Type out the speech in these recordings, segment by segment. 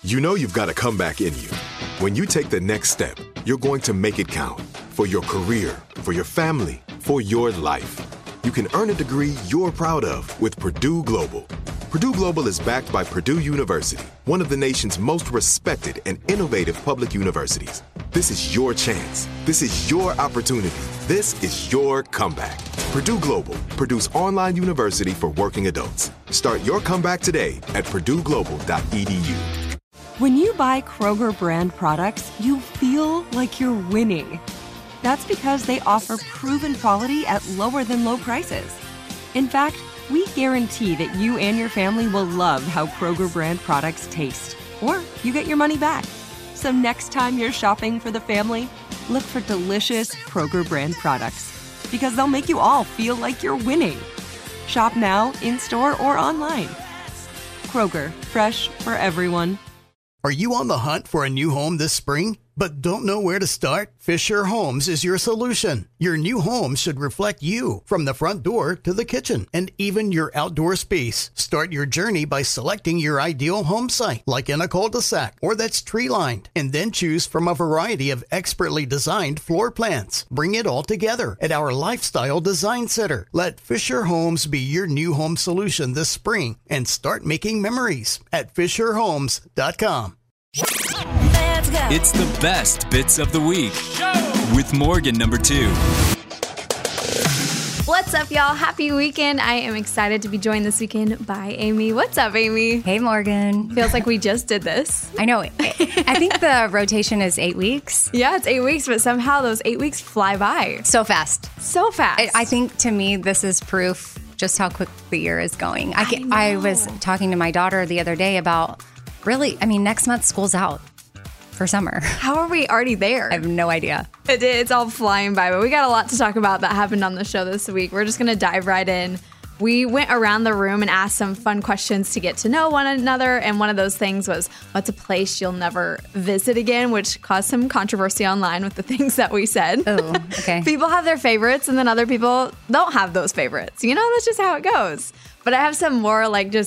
You know you've got a comeback in you. When you take the next step, you're going to make it count for your career, for your family, for your life. You can earn a degree you're proud of with Purdue Global. Purdue Global is backed by Purdue University, one of the nation's most respected and innovative public universities. This is your chance. This is your opportunity. This is your comeback. Purdue Global, Purdue's online university for working adults. Start your comeback today at purdueglobal.edu. When you buy Kroger brand products, you feel like you're winning. That's because they offer proven quality at lower than low prices. In fact, we guarantee that you and your family will love how Kroger brand products taste, or you get your money back. So next time you're shopping for the family, look for delicious Kroger brand products, because they'll make you all feel like you're winning. Shop now, in-store, or online. Kroger, fresh for everyone. Are you on the hunt for a new home this spring, but don't know where to start? Fisher Homes is your solution. Your new home should reflect you, from the front door to the kitchen and even your outdoor space. Start your journey by selecting your ideal home site, like in a cul-de-sac or that's tree-lined, and then choose from a variety of expertly designed floor plans. Bring it all together at our Lifestyle Design Center. Let Fisher Homes be your new home solution this spring and start making memories at FisherHomes.com. It's the best bits of the week with Morgan number 2. What's up, y'all? Happy weekend. I am excited to be joined this weekend by Amy. What's up, Amy? Hey, Morgan. Feels like we just did this. I know. I think the rotation is 8 weeks. Yeah, it's 8 weeks, but somehow those 8 weeks fly by. So fast. So fast. I think, to me, this is proof just how quick the year is going. I was talking to my daughter the other day about, next month school's out for summer. How are we already there? I have no idea. It's all flying by, but we got a lot to talk about that happened on the show this week. We're just going to dive right in. We went around the room and asked some fun questions to get to know one another, and one of those things was, what's a place you'll never visit again, which caused some controversy online with the things that we said. Oh, okay. People have their favorites, and then other people don't have those favorites. You know, that's just how it goes. But I have some more,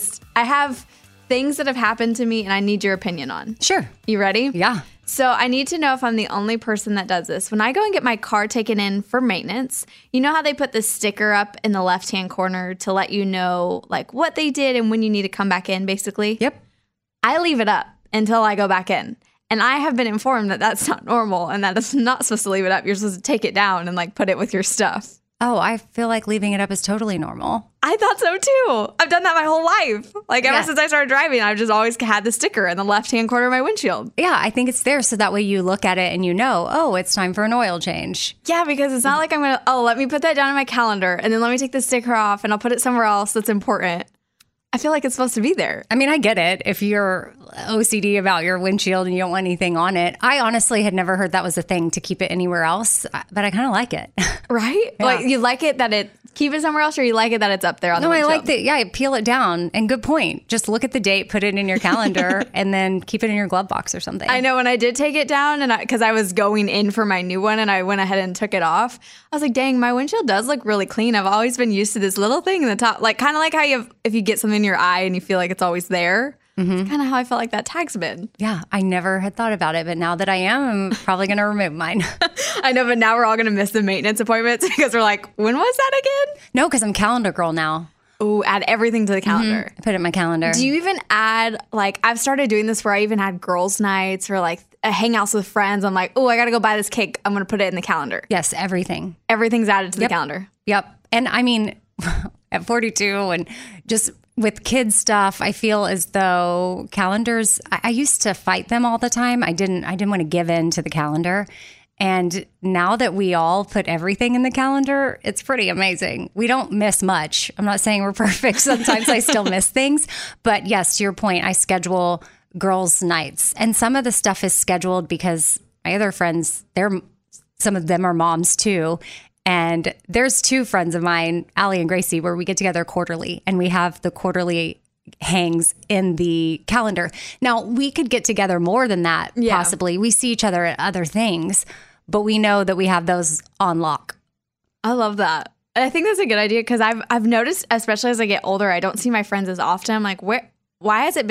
I have things that have happened to me and I need your opinion on. Sure. You ready? Yeah. So I need to know if I'm the only person that does this. When I go and get my car taken in for maintenance, you know how they put the sticker up in the left-hand corner to let you know what they did and when you need to come back in, basically? Yep. I leave it up until I go back in. And I have been informed that that's not normal and that it's not supposed to leave it up. You're supposed to take it down and put it with your stuff. Oh, I feel like leaving it up is totally normal. I thought so too. I've done that my whole life. Ever since I started driving, I've just always had the sticker in the left-hand corner of my windshield. Yeah, I think it's there so that way you look at it and you know, oh, it's time for an oil change. Yeah, because it's not like I'm going to, let me put that down in my calendar and then let me take the sticker off and I'll put it somewhere else that's important. I feel like it's supposed to be there. I mean, I get it. If you're OCD about your windshield and you don't want anything on it. I honestly had never heard that was a thing to keep it anywhere else, but I kind of like it. Right? Yeah. You like it that keep it somewhere else, or you like it that it's up there on the windshield? No, I like that. Yeah, peel it down. And good point. Just look at the date, put it in your calendar, and then keep it in your glove box or something. I know when I did take it down, and because I was going in for my new one, and I went ahead and took it off, I was like, dang, my windshield does look really clean. I've always been used to this little thing in the top, kind of like how if you get something in your eye and you feel like it's always there. Mm-hmm. It's kind of how I felt like that tag's been. Yeah, I never had thought about it, but now that I am, I'm probably going to remove mine. I know, but now we're all going to miss the maintenance appointments because we're like, when was that again? No, because I'm calendar girl now. Ooh, add everything to the calendar. Mm-hmm. I put it in my calendar. Do you even add, I've started doing this where I even had girls' nights or hangouts with friends. I'm like, oh, I got to go buy this cake. I'm going to put it in the calendar. Yes, everything. Everything's added to the calendar. Yep. And I mean, at 42 and just with kids stuff, I feel as though calendars, I used to fight them all the time. I didn't want to give in to the calendar. And now that we all put everything in the calendar, it's pretty amazing. We don't miss much. I'm not saying we're perfect. Sometimes I still miss things. But yes, to your point, I schedule girls' nights. And some of the stuff is scheduled because my other friends, some of them are moms too. And there's two friends of mine, Allie and Gracie, where we get together quarterly. And we have the quarterly hangs in the calendar. Now, we could get together more than that, possibly. We see each other at other things. But we know that we have those on lock. I love that. I think that's a good idea because I've noticed, especially as I get older, I don't see my friends as often. I'm like, why has it been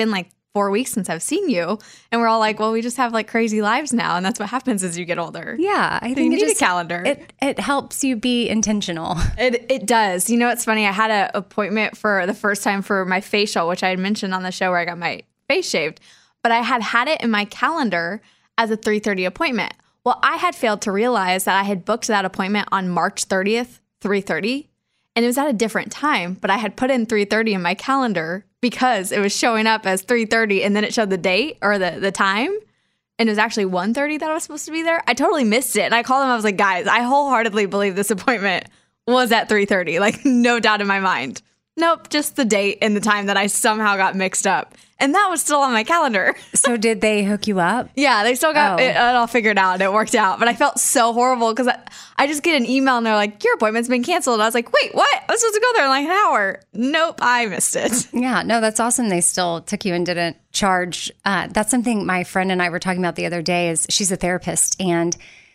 4 weeks since I've seen you. And we're all like, well, we just have like crazy lives now. And that's what happens as you get older. Yeah. I So think you it need just, a calendar. It helps you be intentional. It does. You know, it's funny. I had an appointment for the first time for my facial, which I had mentioned on the show where I got my face shaved. But I had it in my calendar as a 3:30 appointment. Well, I had failed to realize that I had booked that appointment on March 30th, 3:30. And it was at a different time, but I had put in 3:30 in my calendar because it was showing up as 3:30 and then it showed the date or the time. And it was actually 1:30 that I was supposed to be there. I totally missed it. And I called them. I was like, guys, I wholeheartedly believe this appointment was at 3:30. Like, no doubt in my mind. Nope, just the date and the time that I somehow got mixed up. And that was still on my calendar. So did they hook you up? Yeah, they still got it all figured out. It worked out. But I felt so horrible because I just get an email and they're like, your appointment's been canceled. And I was like, wait, what? I was supposed to go there in like an hour. Nope, I missed it. Yeah, no, that's awesome. They still took you and didn't charge. That's something my friend and I were talking about the other day is she's a therapist and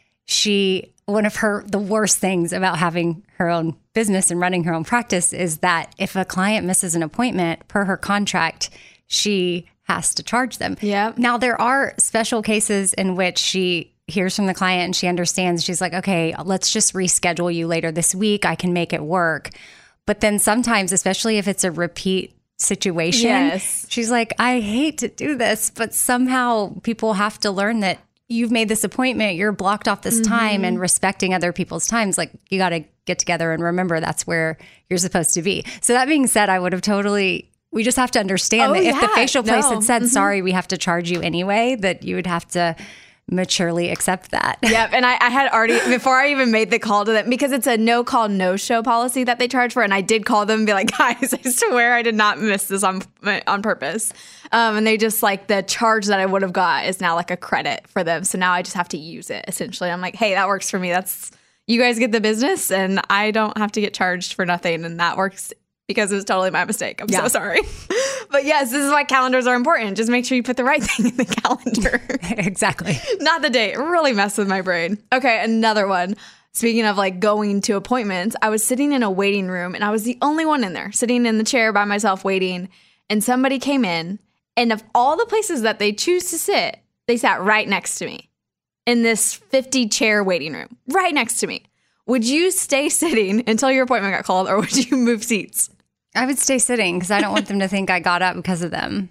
one of the worst things about having her own business and running her own practice is that if a client misses an appointment per her contract, she has to charge them. Yeah. Now, there are special cases in which she hears from the client and she understands. She's like, okay, let's just reschedule you later this week. I can make it work. But then sometimes, especially if it's a repeat situation, Yes. she's like, I hate to do this, but somehow people have to learn that you've made this appointment, you're blocked off this time, and respecting other people's times. Like, you got to get together and remember that's where you're supposed to be. So that being said, I would have we just have to understand that if the facial place had said, sorry, we have to charge you anyway, that you would have to maturely accept that. Yep. And I had already, before I even made the call to them, because it's a no call, no show policy that they charge for. And I did call them and be like, guys, I swear I did not miss this on purpose. And they just like the charge that I would have got is now like a credit for them. So now I just have to use it essentially. I'm like, hey, that works for me. You guys get the business and I don't have to get charged for nothing. And that works because it was totally my mistake. I'm so sorry. But yes, this is why calendars are important. Just make sure you put the right thing in the calendar. Exactly. Not the date. It really messed with my brain. Okay, another one. Speaking of like going to appointments, I was sitting in a waiting room and I was the only one in there, sitting in the chair by myself waiting. And somebody came in, and of all the places that they choose to sit, they sat right next to me in this 50-chair waiting room, right next to me. Would you stay sitting until your appointment got called, or would you move seats? I would stay sitting because I don't want them to think I got up because of them.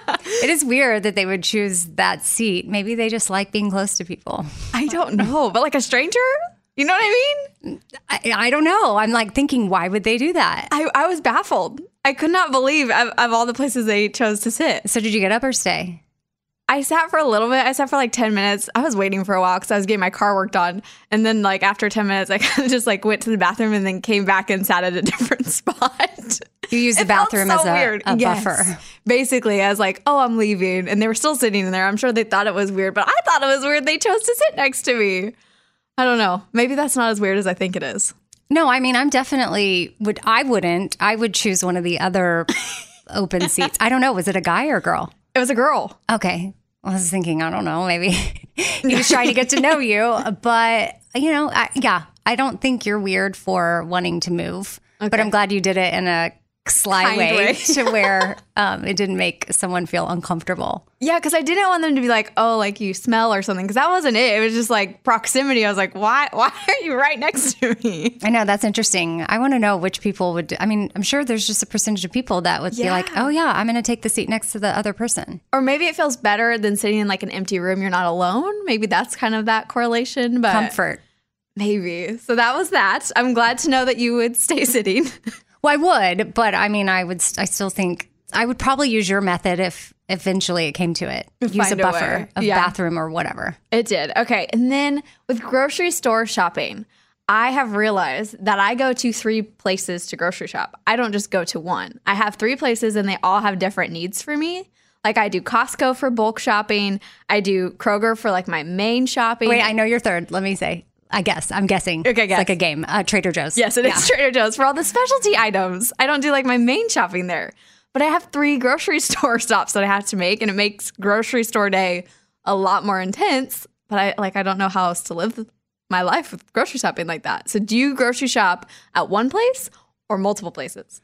It is weird that they would choose that seat. Maybe they just like being close to people. I don't know, but like a stranger? You know what I mean? I don't know. I'm like thinking, why would they do that? I was baffled. I could not believe of all the places they chose to sit. So did you get up or stay? I sat for a little bit. I sat for like 10 minutes. I was waiting for a while because I was getting my car worked on. And then like after 10 minutes, I kind of just like went to the bathroom and then came back and sat at a different spot. You used the bathroom as a buffer. Basically, I was like, oh, I'm leaving. And they were still sitting in there. I'm sure they thought it was weird, but I thought it was weird they chose to sit next to me. I don't know. Maybe that's not as weird as I think it is. No, I mean, I'm definitely I would choose one of the other open seats. I don't know. Was it a guy or a girl? It was a girl. Okay. I was thinking, I don't know, maybe he was trying to get to know you. But, you know, I don't think you're weird for wanting to move. Okay. But I'm glad you did it in a sly way to where it didn't make someone feel uncomfortable. Yeah, because I didn't want them to be like, oh, like you smell or something, because that wasn't it. It was just like proximity. I was like, why are you right next to me? I know, that's interesting. I want to know which people would, I mean, I'm sure there's just a percentage of people that would be like, oh yeah, I'm going to take the seat next to the other person. Or maybe it feels better than sitting in like an empty room. You're not alone. Maybe that's kind of that correlation. But comfort. Maybe. So that was that. I'm glad to know that you would stay sitting. Well, I would, but I mean, I still think I would probably use your method if eventually it came to it. Use a buffer of bathroom or whatever. It did. Okay. And then with grocery store shopping, I have realized that I go to 3 places to grocery shop. I don't just go to one. I have 3 places and they all have different needs for me. Like I do Costco for bulk shopping. I do Kroger for like my main shopping. Wait, I know your third. Let me say. I'm guessing. Okay, it's like a game. Trader Joe's. Yes, it is Trader Joe's for all the specialty items. I don't do like my main shopping there. But I have 3 grocery store stops that I have to make, and it makes grocery store day a lot more intense. But I don't know how else to live my life with grocery shopping like that. So do you grocery shop at one place or multiple places?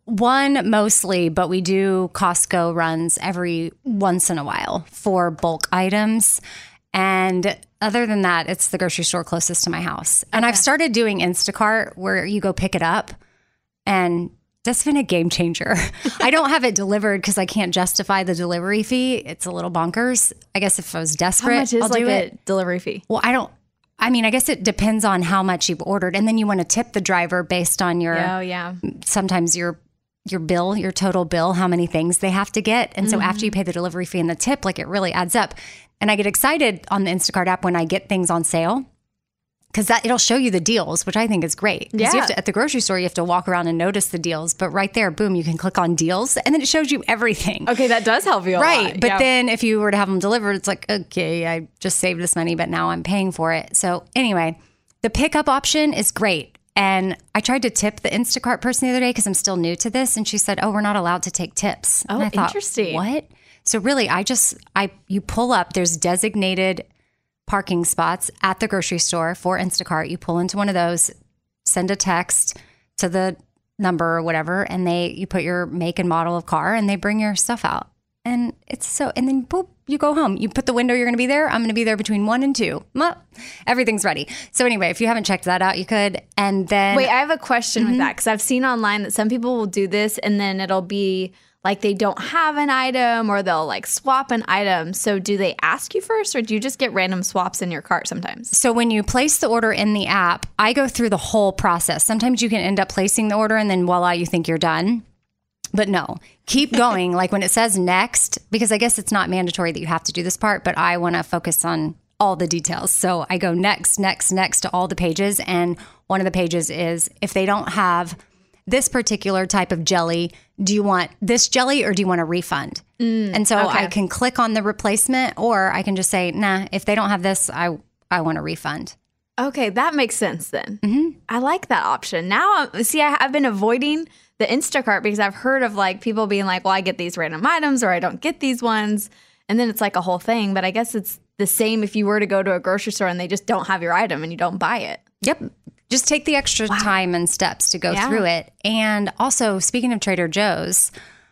One mostly, but we do Costco runs every once in a while for bulk items. And other than that, it's the grocery store closest to my house. And I've started doing Instacart where you go pick it up, and that's been a game changer. I don't have it delivered because I can't justify the delivery fee. It's a little bonkers. I guess if I was desperate, How much is I'll like do a it. delivery fee? Well, I guess it depends on how much you've ordered. And then you want to tip the driver based on your, sometimes your bill, your total bill, how many things they have to get. And so after you pay the delivery fee and the tip, like it really adds up. And I get excited on the Instacart app when I get things on sale because it'll show you the deals, which I think is great. Because you have to, at the grocery store, you have to walk around and notice the deals. But right there, boom, you can click on deals and then it shows you everything. Okay, that does help you a lot. Right. But then if you were to have them delivered, it's like, okay, I just saved this money, but now I'm paying for it. So anyway, the pickup option is great. And I tried to tip the Instacart person the other day because I'm still new to this. And she said, we're not allowed to take tips. Oh, and I thought, interesting. What? So really, you pull up, there's designated parking spots at the grocery store for Instacart. You pull into one of those, send a text to the number or whatever, and you put your make and model of car and they bring your stuff out. And and then boop, you go home. You put the window you're going to be there. I'm going to be there between 1 and 2. Everything's ready. So anyway, if you haven't checked that out, you could. And then wait, I have a question with that because I've seen online that some people will do this and then it'll be like they don't have an item or they'll like swap an item. So do they ask you first or do you just get random swaps in your cart sometimes? So when you place the order in the app, I go through the whole process. Sometimes you can end up placing the order and then voila, you think you're done. But no, keep going. Like when it says next, because I guess it's not mandatory that you have to do this part, but I want to focus on all the details. So I go next to all the pages. And one of the pages is if they don't have this particular type of jelly, do you want this jelly or do you want a refund? And so I can click on the replacement or I can just say, nah, if they don't have this, I want a refund. Okay, that makes sense then. I like that option. Now, I've been avoiding the Instacart because I've heard of like people being like, well, I get these random items or I don't get these ones. And then it's like a whole thing. But I guess it's the same if you were to go to a grocery store and they just don't have your item and you don't buy it. Yep. Just take the extra time and steps to go through it. And also, speaking of Trader Joe's,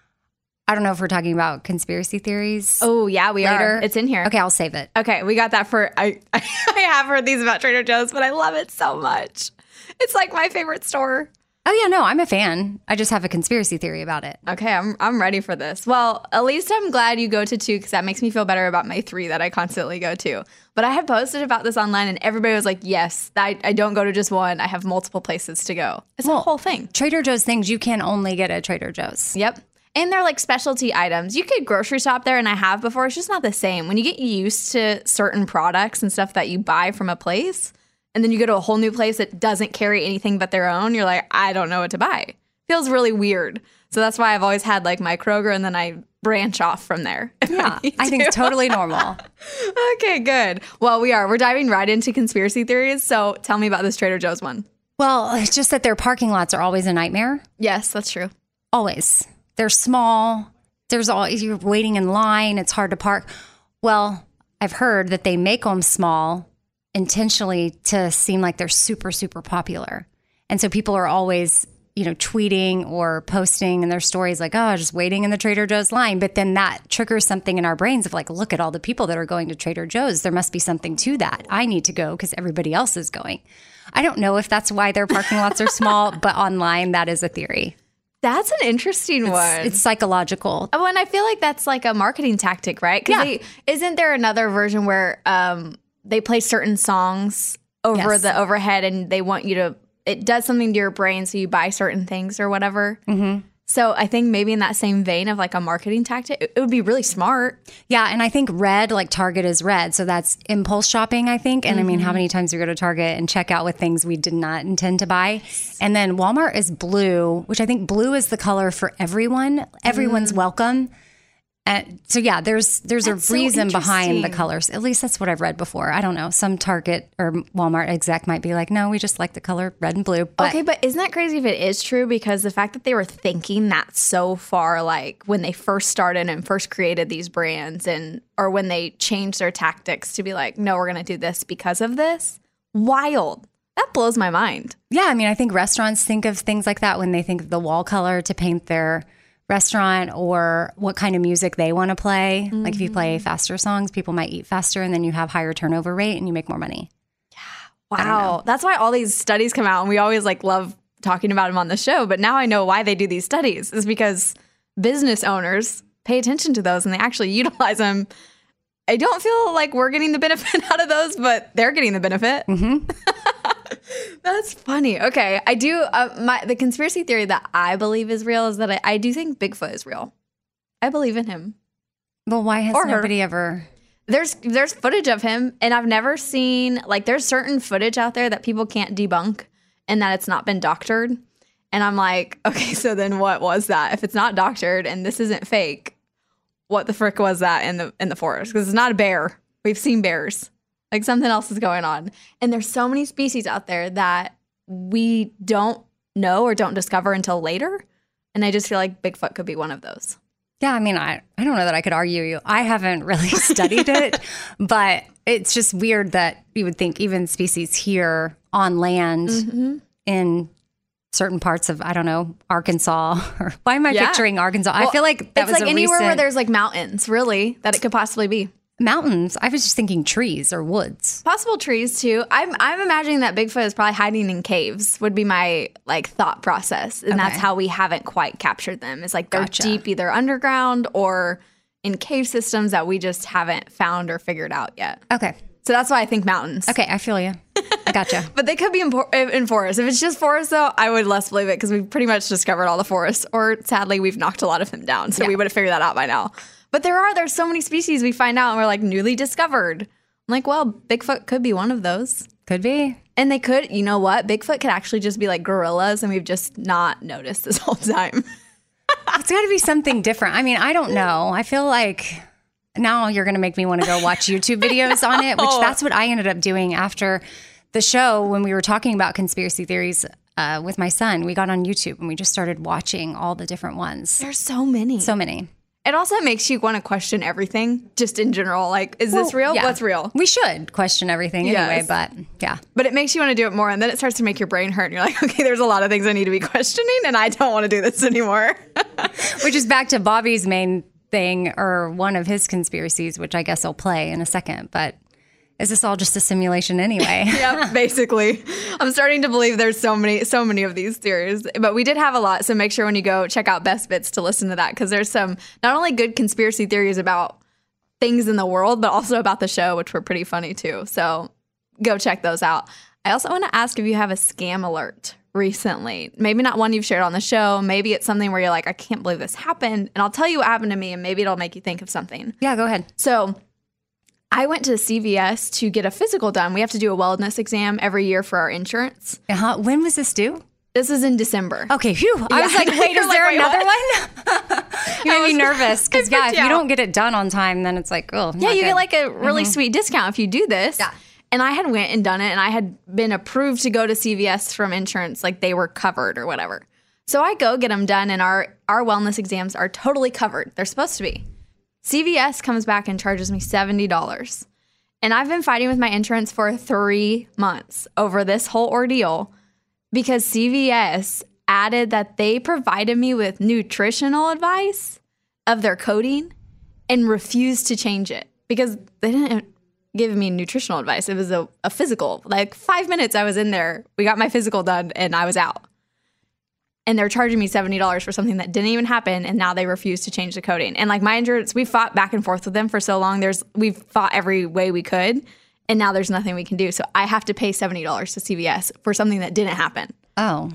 I don't know if we're talking about conspiracy theories. Oh, yeah, we later. are. It's in here. Okay, I'll save it. Okay, we got that for, I have heard these about Trader Joe's, but I love it so much. It's like my favorite store. Oh, yeah, no, I'm a fan. I just have a conspiracy theory about it. Okay, I'm ready for this. Well, at least I'm glad you go to 2 because that makes me feel better about my 3 that I constantly go to. But I had posted about this online and everybody was like, yes, I don't go to just one. I have multiple places to go. It's a whole thing. Trader Joe's things you can only get at Trader Joe's. Yep. And they're like specialty items. You could grocery shop there, and I have before. It's just not the same. When you get used to certain products and stuff that you buy from a place, and then you go to a whole new place that doesn't carry anything but their own, you're like, I don't know what to buy. Feels really weird. So that's why I've always had like my Kroger, and then I branch off from there. Yeah, I think it's totally normal. Okay, good. Well, we're diving right into conspiracy theories. So tell me about this Trader Joe's one. Well, it's just that their parking lots are always a nightmare. Yes, that's true. Always. They're small. You're waiting in line. It's hard to park. Well, I've heard that they make them small intentionally to seem like they're super, super popular. And so people are always, tweeting or posting in their stories like, oh, just waiting in the Trader Joe's line. But then that triggers something in our brains of like, look at all the people that are going to Trader Joe's. There must be something to that. I need to go because everybody else is going. I don't know if that's why their parking lots are small, but online, that is a theory. That's an interesting one. It's psychological. Oh, and I feel like that's like a marketing tactic, right? Because isn't there another version where they play certain songs over the overhead and they want you to, it does something to your brain so you buy certain things or whatever. Mm-hmm. So I think maybe in that same vein of like a marketing tactic, it would be really smart. Yeah, and I think red, like Target is red. So that's impulse shopping, I think. And I mean, how many times we go to Target and check out with things we did not intend to buy? And then Walmart is blue, which I think blue is the color for everyone. Everyone's welcome. And so, yeah, there's a reason behind the colors. At least that's what I've read before. I don't know. Some Target or Walmart exec might be like, no, we just like the color red and blue. But okay, but isn't that crazy if it is true? Because the fact that they were thinking that so far, like when they first started and first created these brands or when they changed their tactics to be like, no, we're going to do this because of this. Wild. That blows my mind. Yeah, I mean, I think restaurants think of things like that when they think of the wall color to paint their restaurant or what kind of music they want to play. Like if you play faster songs, people might eat faster and then you have higher turnover rate and you make more money. Wow. That's why all these studies come out and we always like love talking about them on the show. But now I know why they do these studies is because business owners pay attention to those and they actually utilize them. I don't feel like we're getting the benefit out of those, but they're getting the benefit. Mm-hmm. That's funny. Okay. I do. The conspiracy theory that I believe is real is that I do think Bigfoot is real. I believe in him. Well, why has nobody ever... There's footage of him, and I've never seen, like, there's certain footage out there that people can't debunk and that it's not been doctored. And I'm like, okay, so then what was that? If it's not doctored and this isn't fake, what the frick was that in the forest? Because it's not a bear. We've seen bears. Like, something else is going on. And there's so many species out there that we don't know or don't discover until later. And I just feel like Bigfoot could be one of those. Yeah, I mean, I don't know that I could argue you. I haven't really studied it, but it's just weird that you would think even species here on land in certain parts of, I don't know, Arkansas. Or why am I picturing Arkansas? Well, I feel like that was like anywhere where there's like mountains, really, that it could possibly be. Mountains? I was just thinking trees or woods. Possible trees too. I'm imagining that Bigfoot is probably hiding in caves would be my like thought process. And that's how we haven't quite captured them. It's like they're deep either underground or in cave systems that we just haven't found or figured out yet. Okay. So that's why I think mountains. Okay, I feel you. I gotcha. But they could be in forests. If it's just forests though, I would less believe it because we've pretty much discovered all the forests. Or sadly, we've knocked a lot of them down. So we would have figured that out by now. But there's so many species we find out and we're like newly discovered. I'm like, well, Bigfoot could be one of those. Could be. And they could, you know what? Bigfoot could actually just be like gorillas and we've just not noticed this whole time. It's got to be something different. I mean, I don't know. I feel like now you're going to make me want to go watch YouTube videos on it, which that's what I ended up doing after the show when we were talking about conspiracy theories with my son. We got on YouTube and we just started watching all the different ones. There's so many. So many. It also makes you want to question everything, just in general. Like, is this real? Yeah. What's real? We should question everything anyway, but yeah. But it makes you want to do it more, and then it starts to make your brain hurt, and you're like, okay, there's a lot of things I need to be questioning, and I don't want to do this anymore. Which is back to Bobby's main thing, or one of his conspiracies, which I guess I'll play in a second, but... Is this all just a simulation anyway? Yeah, basically. I'm starting to believe there's so many of these theories. But we did have a lot, so make sure when you go check out Best Bits to listen to that, because there's some not only good conspiracy theories about things in the world, but also about the show, which were pretty funny too. So go check those out. I also want to ask if you have a scam alert recently. Maybe not one you've shared on the show. Maybe it's something where you're like, I can't believe this happened. And I'll tell you what happened to me, and maybe it'll make you think of something. Yeah, go ahead. So... I went to CVS to get a physical done. We have to do a wellness exam every year for our insurance. When was this due? This is in December. Okay, phew. I was like, wait, is there another one? You made me nervous because, if you don't get it done on time, then it's like, oh, yeah, you get like a really sweet discount if you do this. Yeah. And I had went and done it, and I had been approved to go to CVS from insurance, like they were covered or whatever. So I go get them done, and our wellness exams are totally covered. They're supposed to be. CVS comes back and charges me $70. And I've been fighting with my insurance for 3 months over this whole ordeal because CVS added that they provided me with nutritional advice of their coding and refused to change it because they didn't give me nutritional advice. It was a physical. Like 5 minutes I was in there. We got my physical done and I was out. And they're charging me $70 for something that didn't even happen, and now they refuse to change the coding. And like my insurance, we fought back and forth with them for so long. We've fought every way we could, and now there's nothing we can do. So I have to pay $70 to CVS for something that didn't happen. Oh.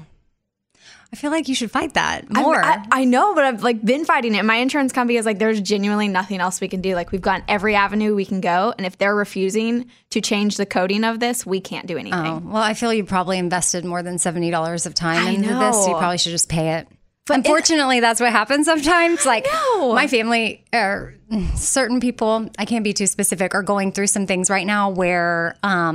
I feel like you should fight that more. I know, but I've like been fighting it. My insurance company is like, there's genuinely nothing else we can do. Like we've gone every avenue we can go. And if they're refusing to change the coding of this, we can't do anything. Oh, well, I feel you probably invested more than $70 of time into this. You probably should just pay it. But unfortunately, that's what happens sometimes. Like my family or certain people, I can't be too specific, are going through some things right now where,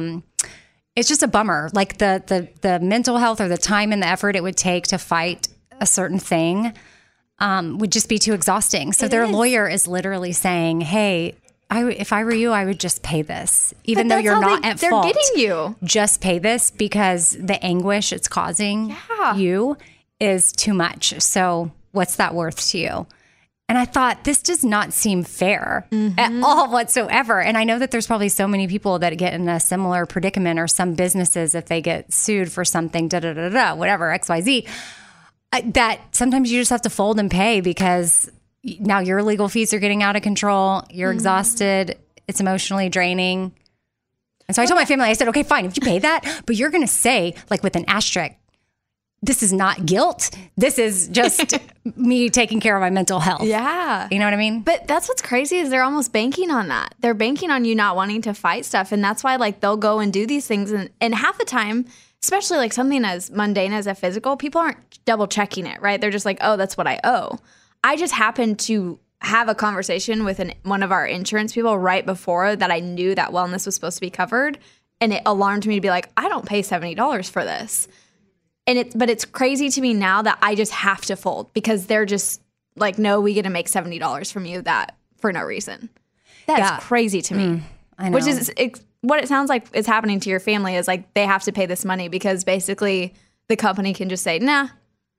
it's just a bummer. Like the mental health or the time and the effort it would take to fight a certain thing would just be too exhausting. So their lawyer is literally saying, hey, if I were you, I would just pay this, even though that's you're how not at fault. They're getting you. Just pay this because the anguish it's causing you is too much. So what's that worth to you? And I thought, this does not seem fair at all whatsoever. And I know that there's probably so many people that get in a similar predicament, or some businesses, if they get sued for something, whatever, XYZ, that sometimes you just have to fold and pay because now your legal fees are getting out of control. You're exhausted. It's emotionally draining. And so I told my family, I said, okay, fine, if you pay that, but you're going to say, like with an asterisk, this is not guilt. This is just me taking care of my mental health. Yeah. You know what I mean? But that's what's crazy is they're almost banking on that. They're banking on you not wanting to fight stuff. And that's why like they'll go and do these things. And half the time, especially like something as mundane as a physical, people aren't double checking it, right? They're just like, oh, that's what I owe. I just happened to have a conversation with one of our insurance people right before that I knew that wellness was supposed to be covered. And it alarmed me to be like, I don't pay $70 for this. But it's crazy to me now that I just have to fold because they're just like, no, we get to make $70 from you that for no reason. That's crazy to me. I know. Which is what it sounds like is happening to your family is like they have to pay this money because basically the company can just say, nah,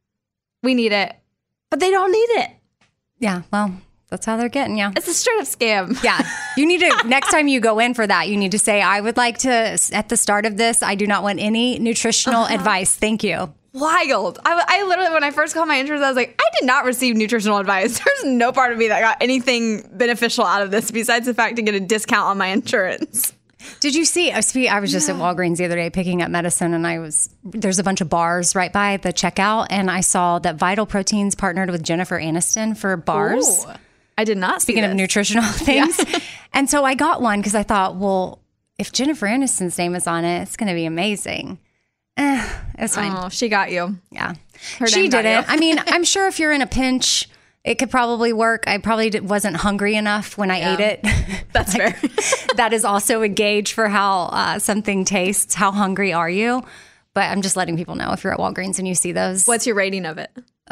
we need it, but they don't need it. Yeah, well, that's how they're getting you. It's a straight up scam. Yeah. You need to, next time you go in for that, you need to say, I would like to, at the start of this, I do not want any nutritional advice. Thank you. Wild. I literally, when I first called my insurance, I was like, I did not receive nutritional advice. There's no part of me that got anything beneficial out of this besides the fact to get a discount on my insurance. Did you see, I was just at Walgreens the other day picking up medicine, and there's a bunch of bars right by the checkout, and I saw that Vital Proteins partnered with Jennifer Aniston for bars. Ooh. I did not see Speaking of nutritional things. Yeah. And so I got one because I thought, well, if Jennifer Aniston's name is on it, it's going to be amazing. It's fine. Oh, she got you. Yeah. She didn't. I mean, I'm sure if you're in a pinch, it could probably work. I probably wasn't hungry enough when I ate it. That's fair. That is also a gauge for how something tastes. How hungry are you? But I'm just letting people know if you're at Walgreens and you see those. What's your rating of it?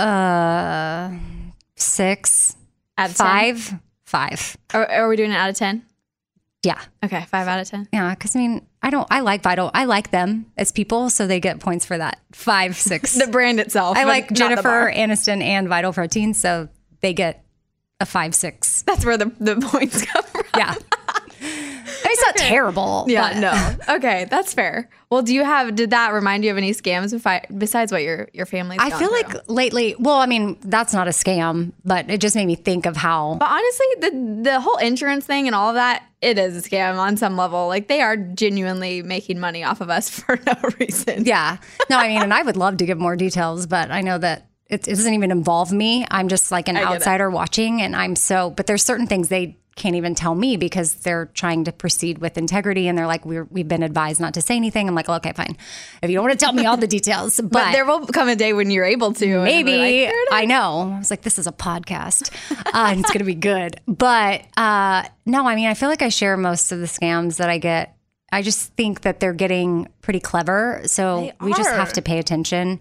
6. Out of 10? 5. Are we doing it out of 10? Yeah. Okay, 5 out of 10. Yeah, because I mean, I like Vital. I like them as people, so they get points for that. 5, 6. The brand itself. I like Jennifer Aniston and Vital Proteins, so they get a 5, 6. That's where the points come from. Yeah. It's not terrible. Yeah, but. no. Okay, that's fair. Well, did that remind you of any scams besides what your family's I feel like lately, well, I mean, that's not a scam, but it just made me think of how. But honestly, the whole insurance thing and all of that, it is a scam on some level. Like they are genuinely making money off of us for no reason. Yeah. No, I mean, and I would love to give more details, but I know that it doesn't even involve me. I'm just like an outsider watching, and but there's certain things they can't even tell me because they're trying to proceed with integrity, and they're like, we've been advised not to say anything. I'm like, well, okay, fine. If you don't want to tell me all the details, but there will come a day when you're able to. Maybe. I know. I was like, this is a podcast, and it's going to be good. But no, I mean, I feel like I share most of the scams that I get. I just think that they're getting pretty clever, so we just have to pay attention.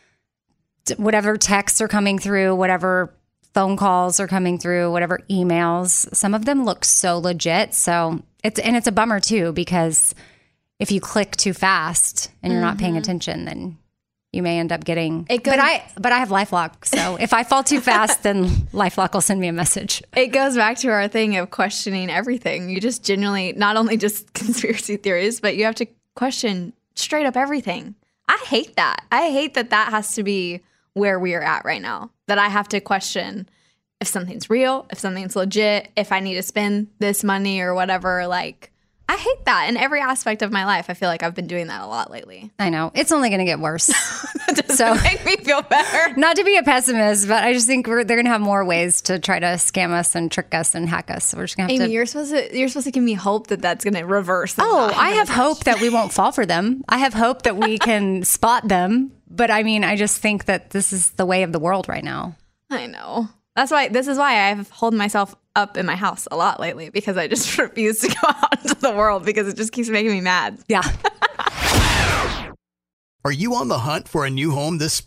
Whatever texts are coming through, whatever phone calls are coming through, whatever emails, some of them look so legit. So it's a bummer too, because if you click too fast and you're not paying attention, then you may end up getting it. But I have LifeLock, so if I fall too fast, then LifeLock will send me a message. It goes back to our thing of questioning everything. You just genuinely, not only just conspiracy theories, but you have to question straight up everything. I hate that. I hate that has to be where we are at right now, that I have to question if something's real, if something's legit, if I need to spend this money or whatever. Like, I hate that in every aspect of my life. I feel like I've been doing that a lot lately. I know. It's only going to get worse. So make me feel better. Not to be a pessimist, but I just think they're going to have more ways to try to scam us and trick us and hack us. So we're just going to have Amy, you're supposed to give me hope that that's going to reverse. I have hope that we won't fall for them. I have hope that we can spot them. But I mean, I just think that this is the way of the world right now. I know. This is why I've held myself up in my house a lot lately, because I just refuse to go out into the world because it just keeps making me mad. Yeah. Are you on the hunt for a new home this spring?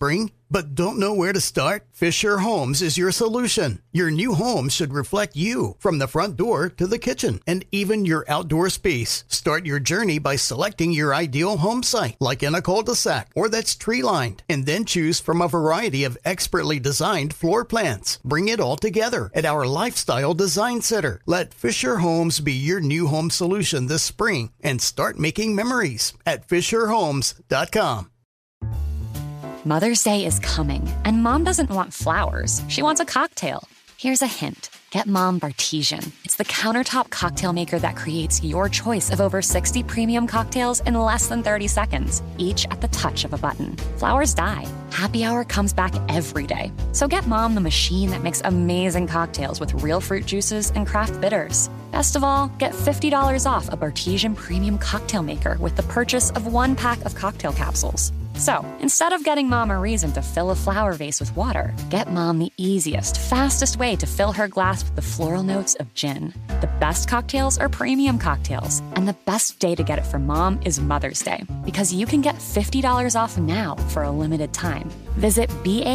but don't know where to start? Fisher Homes is your solution. Your new home should reflect you from the front door to the kitchen and even your outdoor space. Start your journey by selecting your ideal home site, like in a cul-de-sac or that's tree-lined, and then choose from a variety of expertly designed floor plans. Bring it all together at our Lifestyle Design Center. Let Fisher Homes be your new home solution this spring and start making memories at FisherHomes.com. Mother's Day is coming, and Mom doesn't want flowers. She wants a cocktail. Here's a hint. Get Mom Bartesian. It's the countertop cocktail maker that creates your choice of over 60 premium cocktails in less than 30 seconds, each at the touch of a button. Flowers die. Happy Hour comes back every day. So get Mom the machine that makes amazing cocktails with real fruit juices and craft bitters. Best of all, get $50 off a Bartesian premium cocktail maker with the purchase of 1 pack of cocktail capsules. So, instead of getting Mom a reason to fill a flower vase with water, get Mom the easiest, fastest way to fill her glass with the floral notes of gin. The best cocktails are premium cocktails, and the best day to get it for Mom is Mother's Day, because you can get $50 off now for a limited time. Visit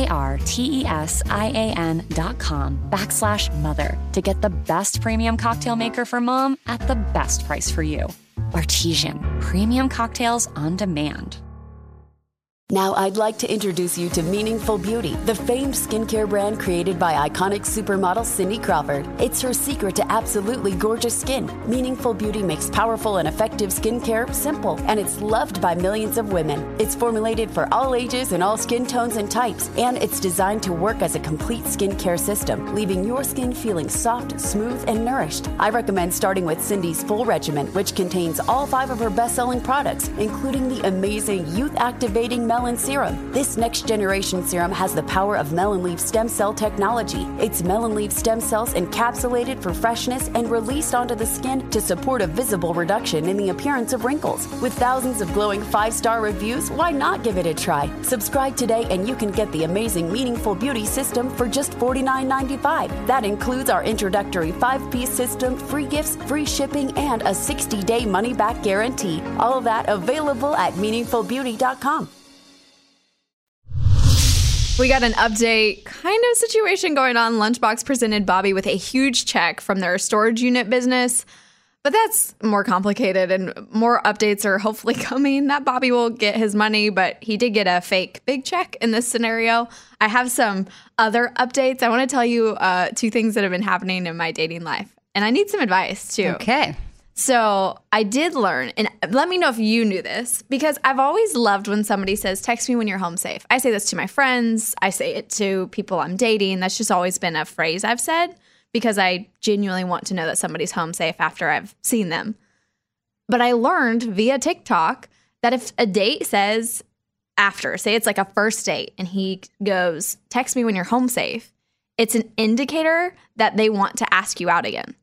BARTESIAN.com/mother to get the best premium cocktail maker for Mom at the best price for you. Bartesian, premium cocktails on demand. Now I'd like to introduce you to Meaningful Beauty, the famed skincare brand created by iconic supermodel Cindy Crawford. It's her secret to absolutely gorgeous skin. Meaningful Beauty makes powerful and effective skincare simple, and it's loved by millions of women. It's formulated for all ages and all skin tones and types, and it's designed to work as a complete skincare system, leaving your skin feeling soft, smooth, and nourished. I recommend starting with Cindy's full regimen, which contains all 5 of her best-selling products, including the amazing youth-activating Melon Serum. This next-generation serum has the power of melon leaf stem cell technology. It's melon leaf stem cells encapsulated for freshness and released onto the skin to support a visible reduction in the appearance of wrinkles. With thousands of glowing 5-star reviews, why not give it a try? Subscribe today and you can get the amazing Meaningful Beauty system for just $49.95. That includes our introductory 5-piece system, free gifts, free shipping, and a 60-day money-back guarantee. All of that available at meaningfulbeauty.com. We got an update kind of situation going on. Lunchbox presented Bobby with a huge check from their storage unit business, but that's more complicated and more updates are hopefully coming. That Bobby will get his money, but he did get a fake big check in this scenario. I have some other updates. I want to tell you 2 things that have been happening in my dating life, and I need some advice too. Okay. So I did learn, and let me know if you knew this, because I've always loved when somebody says, text me when you're home safe. I say this to my friends. I say it to people I'm dating. That's just always been a phrase I've said because I genuinely want to know that somebody's home safe after I've seen them. But I learned via TikTok that if a date says after, say it's like a first date, and he goes, text me when you're home safe, it's an indicator that they want to ask you out again.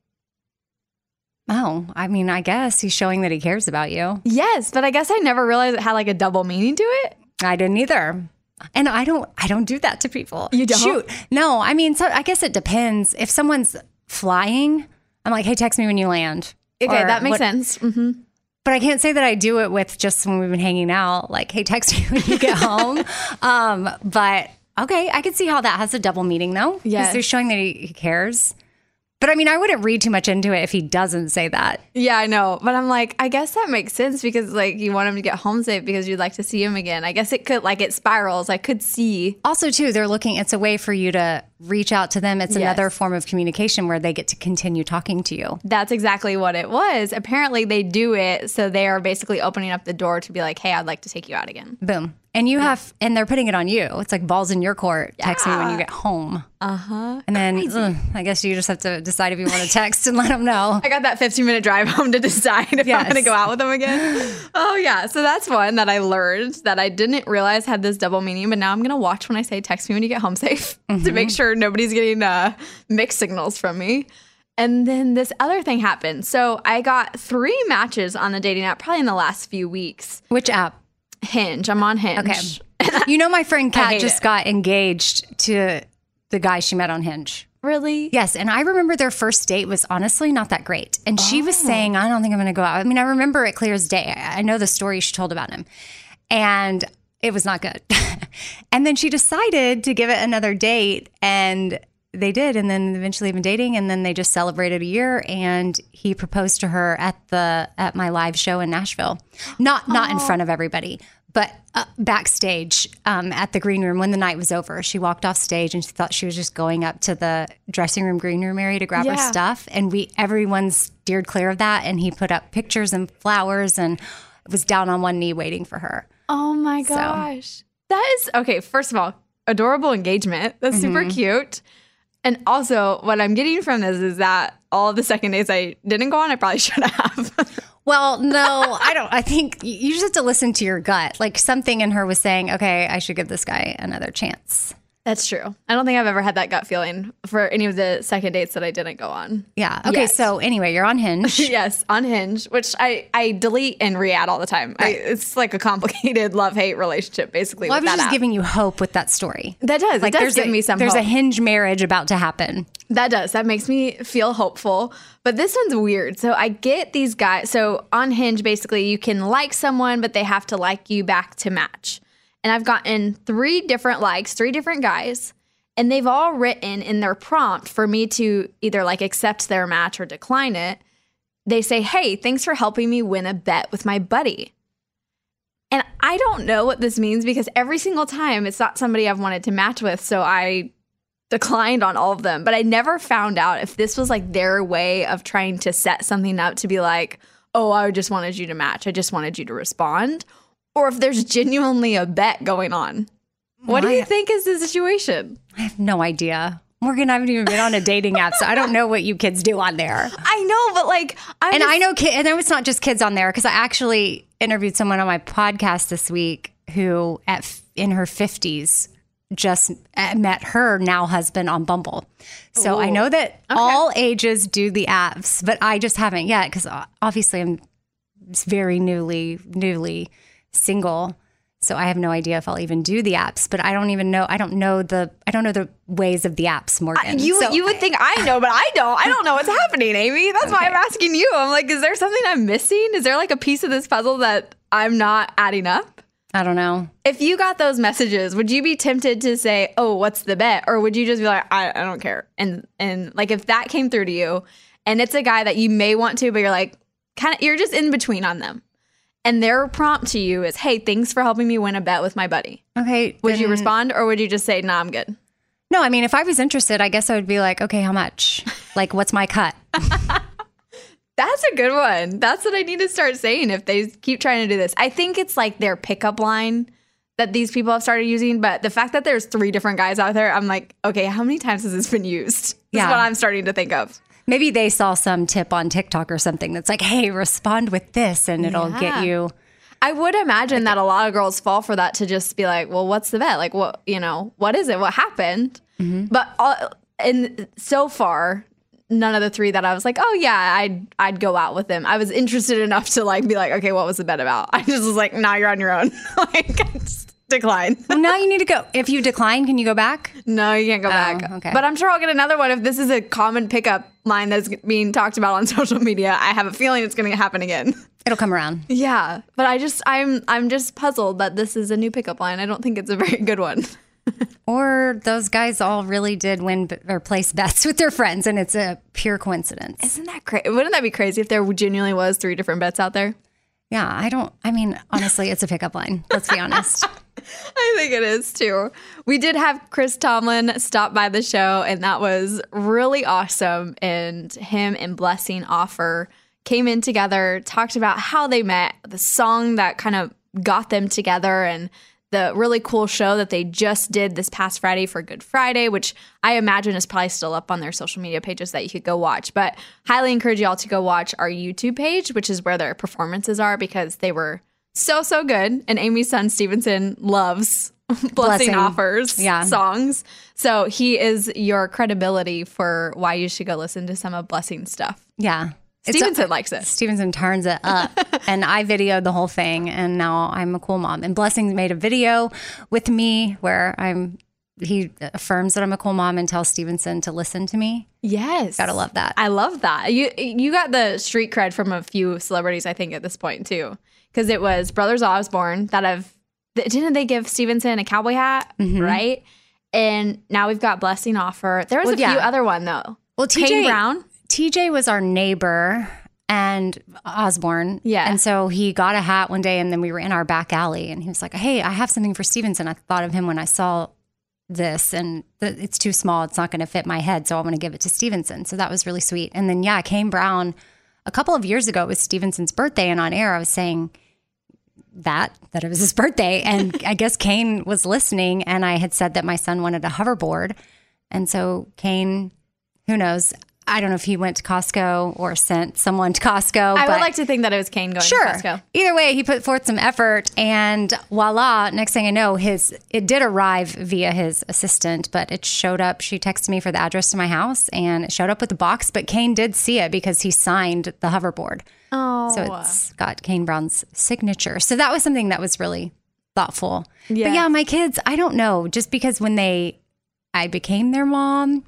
Oh, I mean, I guess he's showing that he cares about you. Yes, but I guess I never realized it had like a double meaning to it. I didn't either. And I don't do that to people. You don't? Shoot. No, I mean, so I guess it depends. If someone's flying, I'm like, hey, text me when you land. Okay, that makes sense. Mm-hmm. But I can't say that I do it with just when we've been hanging out, like, hey, text me when you get home. But okay, I can see how that has a double meaning though. Yes. Because they're showing that he cares. But I mean, I wouldn't read too much into it if he doesn't say that. Yeah, I know. But I'm like, I guess that makes sense because like you want him to get home safe because you'd like to see him again. I guess it could, like it spirals. I could see. Also, too, they're looking, it's a way for you to reach out to them. It's another form of communication where they get to continue talking to you. That's exactly what it was. Apparently they do it. So they are basically opening up the door to be like, hey, I'd like to take you out again. Boom. And you have, and they're putting it on you. It's like balls in your court. Text me when you get home. Uh-huh. And then I guess you just have to decide if you want to text and let them know. I got that 15-minute drive home to decide if I'm going to go out with them again. Oh, yeah. So that's one that I learned that I didn't realize had this double meaning. But now I'm going to watch when I say text me when you get home safe to make sure nobody's getting mixed signals from me. And then this other thing happened. So I got 3 matches on the dating app probably in the last few weeks. Which app? Hinge. I'm on Hinge. Okay. You know, my friend Kat just got engaged to the guy she met on Hinge. Really? Yes. And I remember their first date was honestly not that great. And she was saying, I don't think I'm going to go out. I mean, I remember it clear as day. I know the story she told about him. And It was not good. And then she decided to give it another date, and they did. And then eventually been dating, and then they just celebrated a year, and he proposed to her at my live show in Nashville. Not in front of everybody, but backstage at the green room when the night was over. She walked off stage and she thought she was just going up to the dressing room, green room area to grab her stuff. And everyone steered clear of that. And he put up pictures and flowers and was down on one knee waiting for her. Oh my gosh. That is, okay, first of all, adorable engagement. That's super cute. And also, what I'm getting from this is that all of the second dates I didn't go on, I probably should have. Well, no, I don't. I think you just have to listen to your gut. Like something in her was saying, okay, I should give this guy another chance. That's true. I don't think I've ever had that gut feeling for any of the second dates that I didn't go on. Yeah. Okay. Yet. So anyway, you're on Hinge. Yes, on Hinge, which I delete and re-add all the time. Right. It's like a complicated love-hate relationship, basically. Well, with I was just app. giving you hope with that story. That does. Like, it does give me some There's hope. a Hinge marriage about to happen. That does. That makes me feel hopeful. But this one's weird. So I get these guys. So on Hinge, basically, you can like someone, but they have to like you back to match. And I've gotten 3 different likes, 3 different guys. And they've all written in their prompt for me to either like accept their match or decline it. They say, hey, thanks for helping me win a bet with my buddy. And I don't know what this means because every single time it's not somebody I've wanted to match with. So I declined on all of them. But I never found out if this was like their way of trying to set something up to be like, oh, I just wanted you to match. I just wanted you to respond. Or if there's genuinely a bet going on. What do you think is the situation? I have no idea. Morgan, I haven't even been on a dating app, so I don't know what you kids do on there. I know, but like, I know it's not just kids on there, because I actually interviewed someone on my podcast this week who, in her 50s, just met her now husband on Bumble. So I know that all ages do the apps, but I just haven't yet, because obviously I'm very newly single. So I have no idea if I'll even do the apps, but I don't even know. I don't know the ways of the apps, Morgan. You would think I know, but I don't. I don't know what's happening, Amy. That's why I'm asking you. I'm like, is there something I'm missing? Is there like a piece of this puzzle that I'm not adding up? I don't know. If you got those messages, would you be tempted to say, oh, what's the bet? Or would you just be like, I don't care? And like if that came through to you and it's a guy that you may want to, but you're like, you're just in between on them. And their prompt to you is, hey, thanks for helping me win a bet with my buddy. Okay. Would you respond or would you just say, nah, I'm good? No, I mean, if I was interested, I guess I would be like, okay, how much? Like, what's my cut? That's a good one. That's what I need to start saying if they keep trying to do this. I think it's like their pickup line that these people have started using. But the fact that there's 3 different guys out there, I'm like, okay, how many times has this been used? That's what I'm starting to think of. Maybe they saw some tip on TikTok or something that's like, hey, respond with this and it'll get you. I would imagine that a lot of girls fall for that to just be like, well, what's the bet? Like, what is it? What happened? Mm-hmm. But and so far, none of the 3 that I was like, oh, yeah, I'd go out with them. I was interested enough to like be like, okay, what was the bet about? I just was like, nah, you're on your own. Like, just decline. Well, now you need to go. If you decline, can you go back? No, you can't go back. Okay. But I'm sure I'll get another one if this is a common pickup line that's being talked about on social media. I have a feeling it's going to happen again. It'll come around. Yeah, but I'm just puzzled that this is a new pickup line. I don't think it's a very good one. Or those guys all really did win or place bets with their friends, and it's a pure coincidence. Isn't that crazy? Wouldn't that be crazy if there genuinely was 3 different bets out there? Yeah, honestly, it's a pickup line. Let's be honest. I think it is too. We did have Chris Tomlin stop by the show, and that was really awesome. And him and Blessing Offor came in together, talked about how they met, the song that kind of got them together, and the really cool show that they just did this past Friday for Good Friday, which I imagine is probably still up on their social media pages that you could go watch. But highly encourage you all to go watch our YouTube page, which is where their performances are, because they were so good. And Amy's son, Stevenson, loves Blessing Offor's songs. So he is your credibility for why you should go listen to some of Blessing's stuff. Yeah. Stevenson likes it. Stevenson turns it up. And I videoed the whole thing, and now I'm a cool mom. And Blessing made a video with me where he affirms that I'm a cool mom and tells Stevenson to listen to me. Yes. Gotta love that. I love that. You got the street cred from a few celebrities, I think, at this point, too. Because it was Brothers Osborne that have didn't they give Stevenson a cowboy hat, right? And now we've got blessing offer. There was a few other one though. Well, Kane Brown. TJ was our neighbor and Osborne. Yeah. And so he got a hat one day and then we were in our back alley and he was like, hey, I have something for Stevenson. I thought of him when I saw this and it's too small. It's not going to fit my head. So I want to give it to Stevenson. So that was really sweet. And then, Kane Brown, a couple of years ago, it was Stevenson's birthday. And on air, I was saying that it was his birthday. And I guess Kane was listening and I had said that my son wanted a hoverboard. And so Kane, who knows? I don't know if he went to Costco or sent someone to Costco. I would like to think that it was Kane going to Costco. Either way, he put forth some effort and voila, next thing I know, it did arrive via his assistant, but it showed up. She texted me for the address to my house and it showed up with the box, but Kane did see it because he signed the hoverboard. Oh. So it's got Kane Brown's signature. So that was something that was really thoughtful. Yeah. But yeah, my kids, I don't know, just because when I became their mom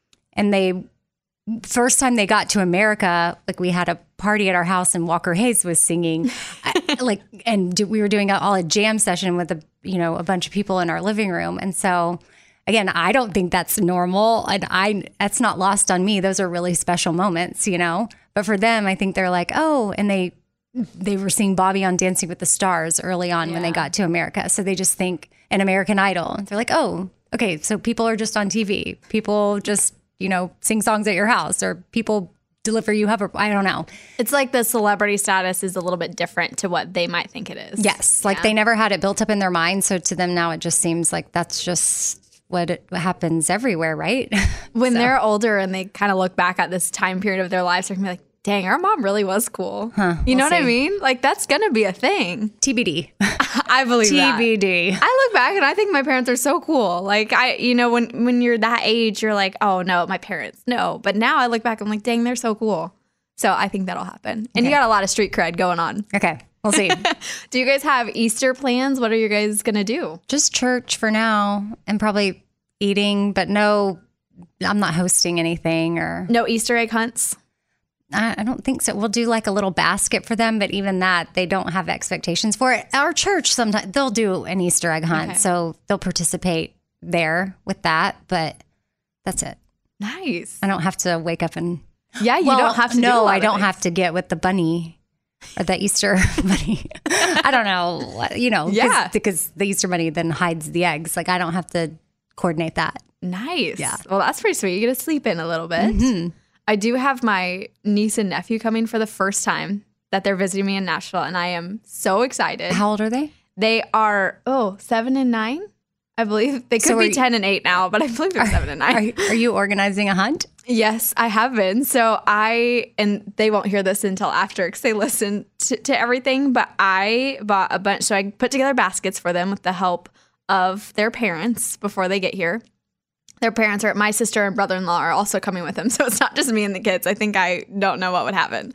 and first time they got to America, like we had a party at our house and Walker Hayes was singing, we were doing all a jam session with a bunch of people in our living room. And so again, I don't think that's normal and that's not lost on me. Those are really special moments, but for them, I think they're like, oh, and they were seeing Bobby on Dancing with the Stars early on when they got to America. So they just think an American Idol. They're like, oh, okay. So people are just on TV. People just, sing songs at your house or people deliver you I don't know. It's like the celebrity status is a little bit different to what they might think it is. Yes. Like they never had it built up in their mind. So to them now, it just seems like that's just what happens everywhere, right? When they're older and they kind of look back at this time period of their lives, they're going to be like, dang, our mom really was cool. You know what I mean? Like that's going to be a thing. TBD. I believe that. TBD. I look back and I think my parents are so cool. Like when you're that age, you're like, oh no, my parents, no. But now I look back, I'm like, dang, they're so cool. So I think that'll happen. And you got a lot of street cred going on. Okay. We'll see. Do you guys have Easter plans? What are you guys going to do? Just church for now and probably eating, but no, I'm not hosting anything or. No Easter egg hunts? I don't think so. We'll do like a little basket for them, but even that, they don't have expectations for it. Our church, sometimes they'll do an Easter egg hunt. Okay. So they'll participate there with that, but that's it. Nice. I don't have to wake up and. Yeah, you don't have to. No, I don't have to get with the bunny or the Easter bunny. I don't know, because the Easter bunny then hides the eggs. Like I don't have to coordinate that. Nice. Yeah. Well, that's pretty sweet. You get to sleep in a little bit. Mm-hmm. I do have my niece and nephew coming for the first time that they're visiting me in Nashville, and I am so excited. How old are they? They are, 7 and 9, I believe. They could be 10 and 8 now, but I believe they're 7 and 9. Are you organizing a hunt? Yes, I have been. So and they won't hear this until after because they listen to everything, but I bought a bunch. So I put together baskets for them with the help of their parents before they get here. Their parents my sister and brother-in-law are also coming with them. So it's not just me and the kids. I think I don't know what would happen.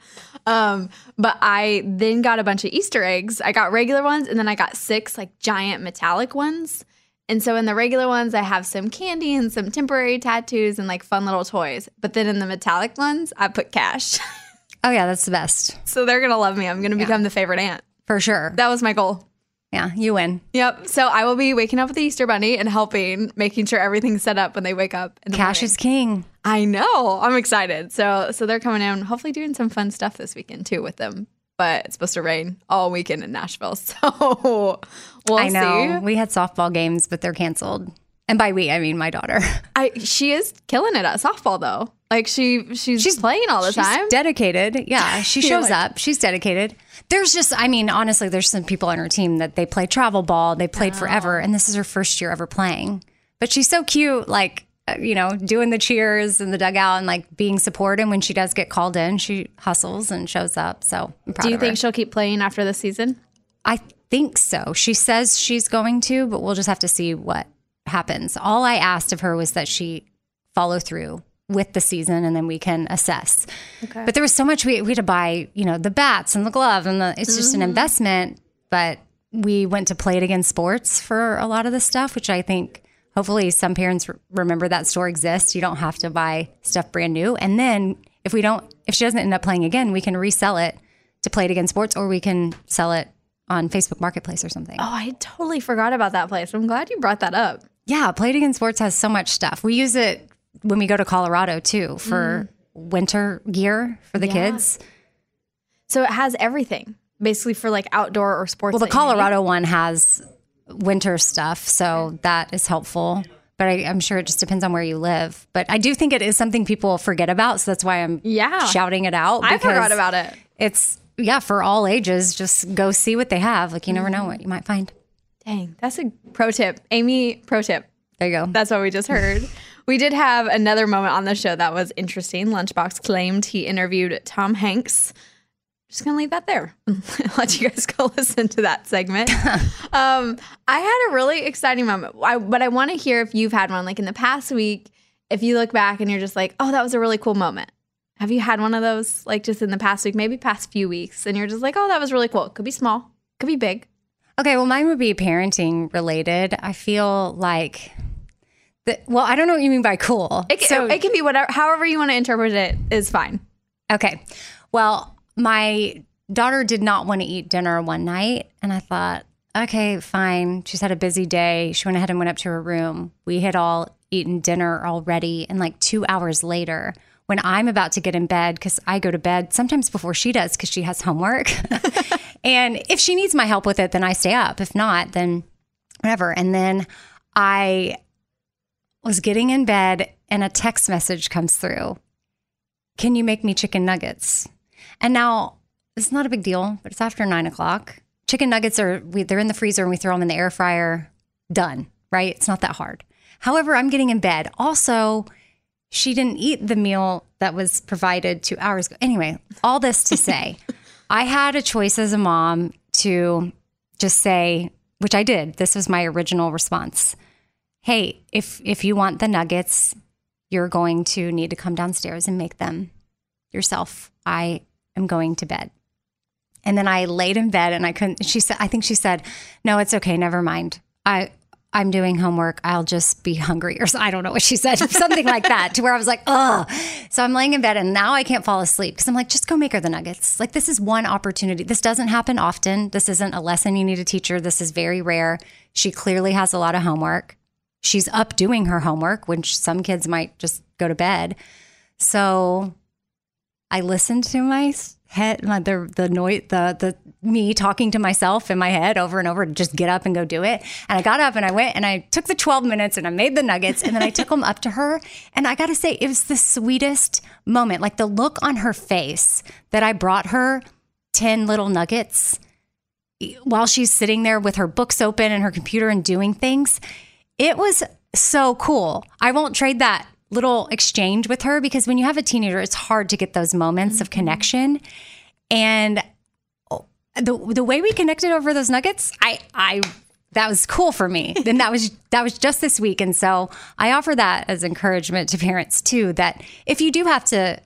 But I then got a bunch of Easter eggs. I got regular ones and then I got 6 like giant metallic ones. And so in the regular ones, I have some candy and some temporary tattoos and like fun little toys. But then in the metallic ones, I put cash. Oh yeah, that's the best. So they're going to love me. I'm going to become the favorite aunt. For sure. That was my goal. Yeah, you win. Yep. So I will be waking up with the Easter Bunny and helping, making sure everything's set up when they wake up in the Cash morning. Is king. I know. I'm excited. So they're coming in, hopefully doing some fun stuff this weekend too with them. But it's supposed to rain all weekend in Nashville. So we'll see. I know. We had softball games, but they're canceled. And by we, I mean my daughter. She is killing it at softball though. Like she's playing all the time. She's dedicated. Yeah, she shows up. She's dedicated. There's honestly, there's some people on her team that they play travel ball. They played forever. And this is her first year ever playing. But she's so cute, like, doing the cheers in the dugout and like being supported. When she does get called in, she hustles and shows up. So I'm proud Do you of her. think she'll keep playing after this season? I think so. She says she's going to, but we'll just have to see what happens. All I asked of her was that she follow through with the season and then we can assess. Okay. But there was so much we had to buy, the bats and the glove and it's just an investment. But we went to Play It Again Sports for a lot of the stuff, which I think hopefully some parents remember that store exists. You don't have to buy stuff brand new. And then if she doesn't end up playing again, we can resell it to Play It Again Sports or we can sell it on Facebook Marketplace or something. Oh, I totally forgot about that place. I'm glad you brought that up. Yeah, Play It Again Sports has so much stuff. We use it when we go to Colorado too for winter gear for the kids. So it has everything basically for like outdoor or sports. Well, the Colorado one has winter stuff, so that is helpful. But I'm sure it just depends on where you live. But I do think it is something people forget about, so that's why I'm shouting it out. I forgot about it. It's, for all ages. Just go see what they have. Like, you never know what you might find. Dang, that's a pro tip. Amy, pro tip. There you go. That's what we just heard. We did have another moment on the show that was interesting. Lunchbox claimed he interviewed Tom Hanks. Just going to leave that there. Let you guys go listen to that segment. I had a really exciting moment, but I want to hear if you've had one. Like in the past week, if you look back and you're just like, oh, that was a really cool moment. Have you had one of those, like just in the past week, maybe past few weeks, and you're just like, oh, that was really cool. It could be small, could be big. Okay, well, mine would be parenting related. I feel like, I don't know what you mean by cool. It can be whatever, however you want to interpret it is fine. Okay, well, my daughter did not want to eat dinner one night, and I thought, okay, fine. She's had a busy day. She went ahead and went up to her room. We had all eaten dinner already, and like 2 hours later, when I'm about to get in bed, because I go to bed sometimes before she does because she has homework. And if she needs my help with it, then I stay up. If not, then whatever. And then I was getting in bed and a text message comes through. Can you make me chicken nuggets? And now it's not a big deal, but it's after 9:00. Chicken nuggets they're in the freezer and we throw them in the air fryer. Done, right? It's not that hard. However, I'm getting in bed. Also, she didn't eat the meal that was provided 2 hours ago. Anyway, all this to say, I had a choice as a mom to just say, which I did. This was my original response. Hey, if you want the nuggets, you're going to need to come downstairs and make them yourself. I am going to bed. And then I laid in bed and I couldn't, I think she said, no, it's okay. Never mind. I'm doing homework. I'll just be hungry. Or I don't know what she said, something like that, to where I was like, oh. So I'm laying in bed and now I can't fall asleep because I'm like, just go make her the nuggets. Like, this is one opportunity. This doesn't happen often. This isn't a lesson you need to teach her. This is very rare. She clearly has a lot of homework. She's up doing her homework when some kids might just go to bed. So I listened to my head, the noise, the me talking to myself in my head over and over to just get up and go do it. And I got up and I went and I took the 12 minutes and I made the nuggets and then I took them up to her. And I got to say, it was the sweetest moment. Like the look on her face that I brought her 10 little nuggets while she's sitting there with her books open and her computer and doing things. It was so cool. I won't trade that little exchange with her because when you have a teenager, it's hard to get those moments of connection. And the way we connected over those nuggets, I that was cool for me. And that was just this week. And so I offer that as encouragement to parents too, that if you do have to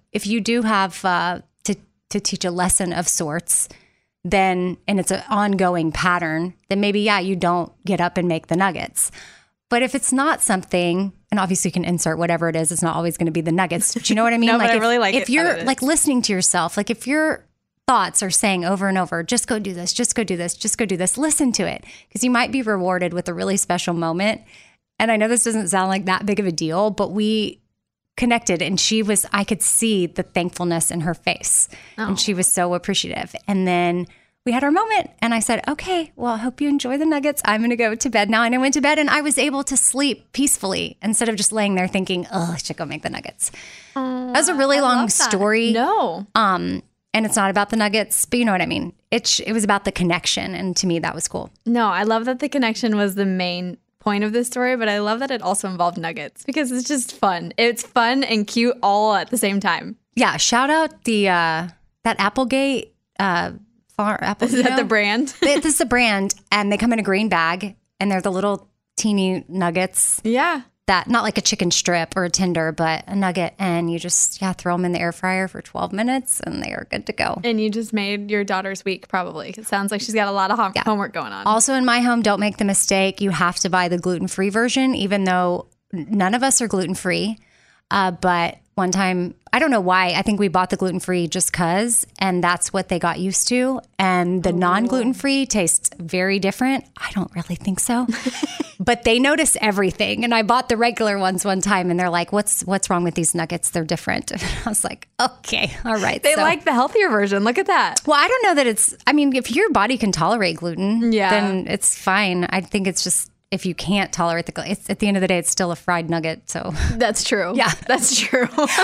teach a lesson of sorts, then, and it's an ongoing pattern, then maybe, you don't get up and make the nuggets. But if it's not something, and obviously you can insert whatever it is, it's not always going to be the nuggets. Do you know what I mean? No, but I really like it. If you're like listening to yourself, like if your thoughts are saying over and over, just go do this, just go do this, just go do this, listen to it. Because you might be rewarded with a really special moment. And I know this doesn't sound like that big of a deal, but we connected and I could see the thankfulness in her face. Oh. And she was so appreciative. And then we had our moment and I said, okay, well, I hope you enjoy the nuggets. I'm going to go to bed now. And I went to bed and I was able to sleep peacefully instead of just laying there thinking, I should go make the nuggets. That was a really long story. No. And it's not about the nuggets, but you know what I mean? It was about the connection. And to me, that was cool. No, I love that the connection was the main point of this story, but I love that it also involved nuggets because it's just fun. It's fun and cute all at the same time. Yeah. Shout out that Applegate, Is that the brand? This is the brand, and they come in a green bag, and they're the little teeny nuggets. Yeah. That, not like a chicken strip or a tender, but a nugget, and you just throw them in the air fryer for 12 minutes, and they are good to go. And you just made your daughter's week, probably. It sounds like she's got a lot of homework going on. Also in my home, don't make the mistake. You have to buy the gluten-free version, even though none of us are gluten-free. But one time, I don't know why, I think we bought the gluten-free just because, and that's what they got used to. And the non-gluten-free tastes very different. I don't really think so. But they notice everything. And I bought the regular ones one time and they're like, what's wrong with these nuggets? They're different. And I was like, okay, all right. They like the healthier version. Look at that. Well, I don't know that if your body can tolerate gluten, then it's fine. I think it's just, if you can't tolerate the gluten, at the end of the day, it's still a fried nugget. So that's true. Yeah, that's true.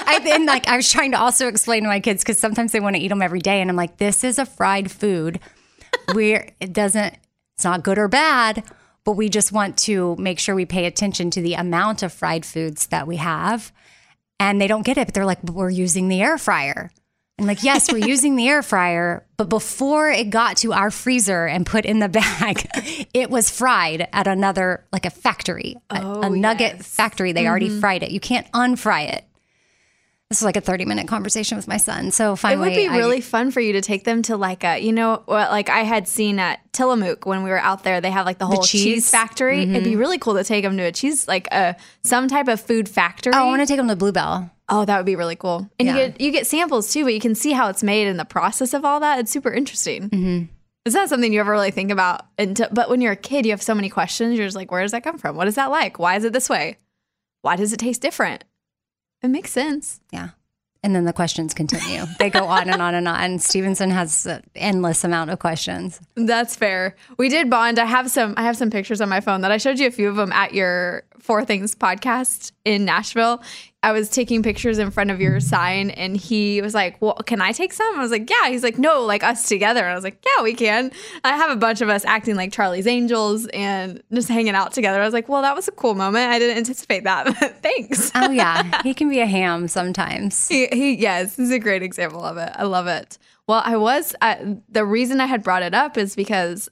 I was trying to also explain to my kids, because sometimes they want to eat them every day. And I'm like, this is a fried food where it's not good or bad, but we just want to make sure we pay attention to the amount of fried foods that we have. And they don't get it, but they're like, but we're using the air fryer. And like, yes, we're using the air fryer, but before it got to our freezer and put in the bag, it was fried at another, like a factory, a nugget factory. They already fried it. You can't unfry it. This is like a 30-minute conversation with my son. So finally, it would be really fun for you to take them to like like I had seen at Tillamook when we were out there. They have like the whole cheese factory. It'd be really cool to take them to a cheese, like some type of food factory. Oh, I want to take them to Bluebell. Oh, that would be really cool. And you get samples too, but you can see how it's made and the process of all that. It's super interesting. Mm-hmm. It's not something you ever really think about. But when you're a kid, you have so many questions. You're just like, where does that come from? What is that like? Why is it this way? Why does it taste different? It makes sense. Yeah. And then the questions continue. They go on and on and on. Stevenson has an endless amount of questions. That's fair. We did bond. I have some pictures on my phone that I showed you a few of them at your Four Things podcast in Nashville. I was taking pictures in front of your sign and he was like, well, can I take some? I was like, yeah. He's like, no, like us together. And I was like, yeah, we can. I have a bunch of us acting like Charlie's Angels and just hanging out together. I was like, well, that was a cool moment. I didn't anticipate that. Thanks. Oh, yeah. He can be a ham sometimes. Yes, he's a great example of it. I love it. Well, the reason I had brought it up is because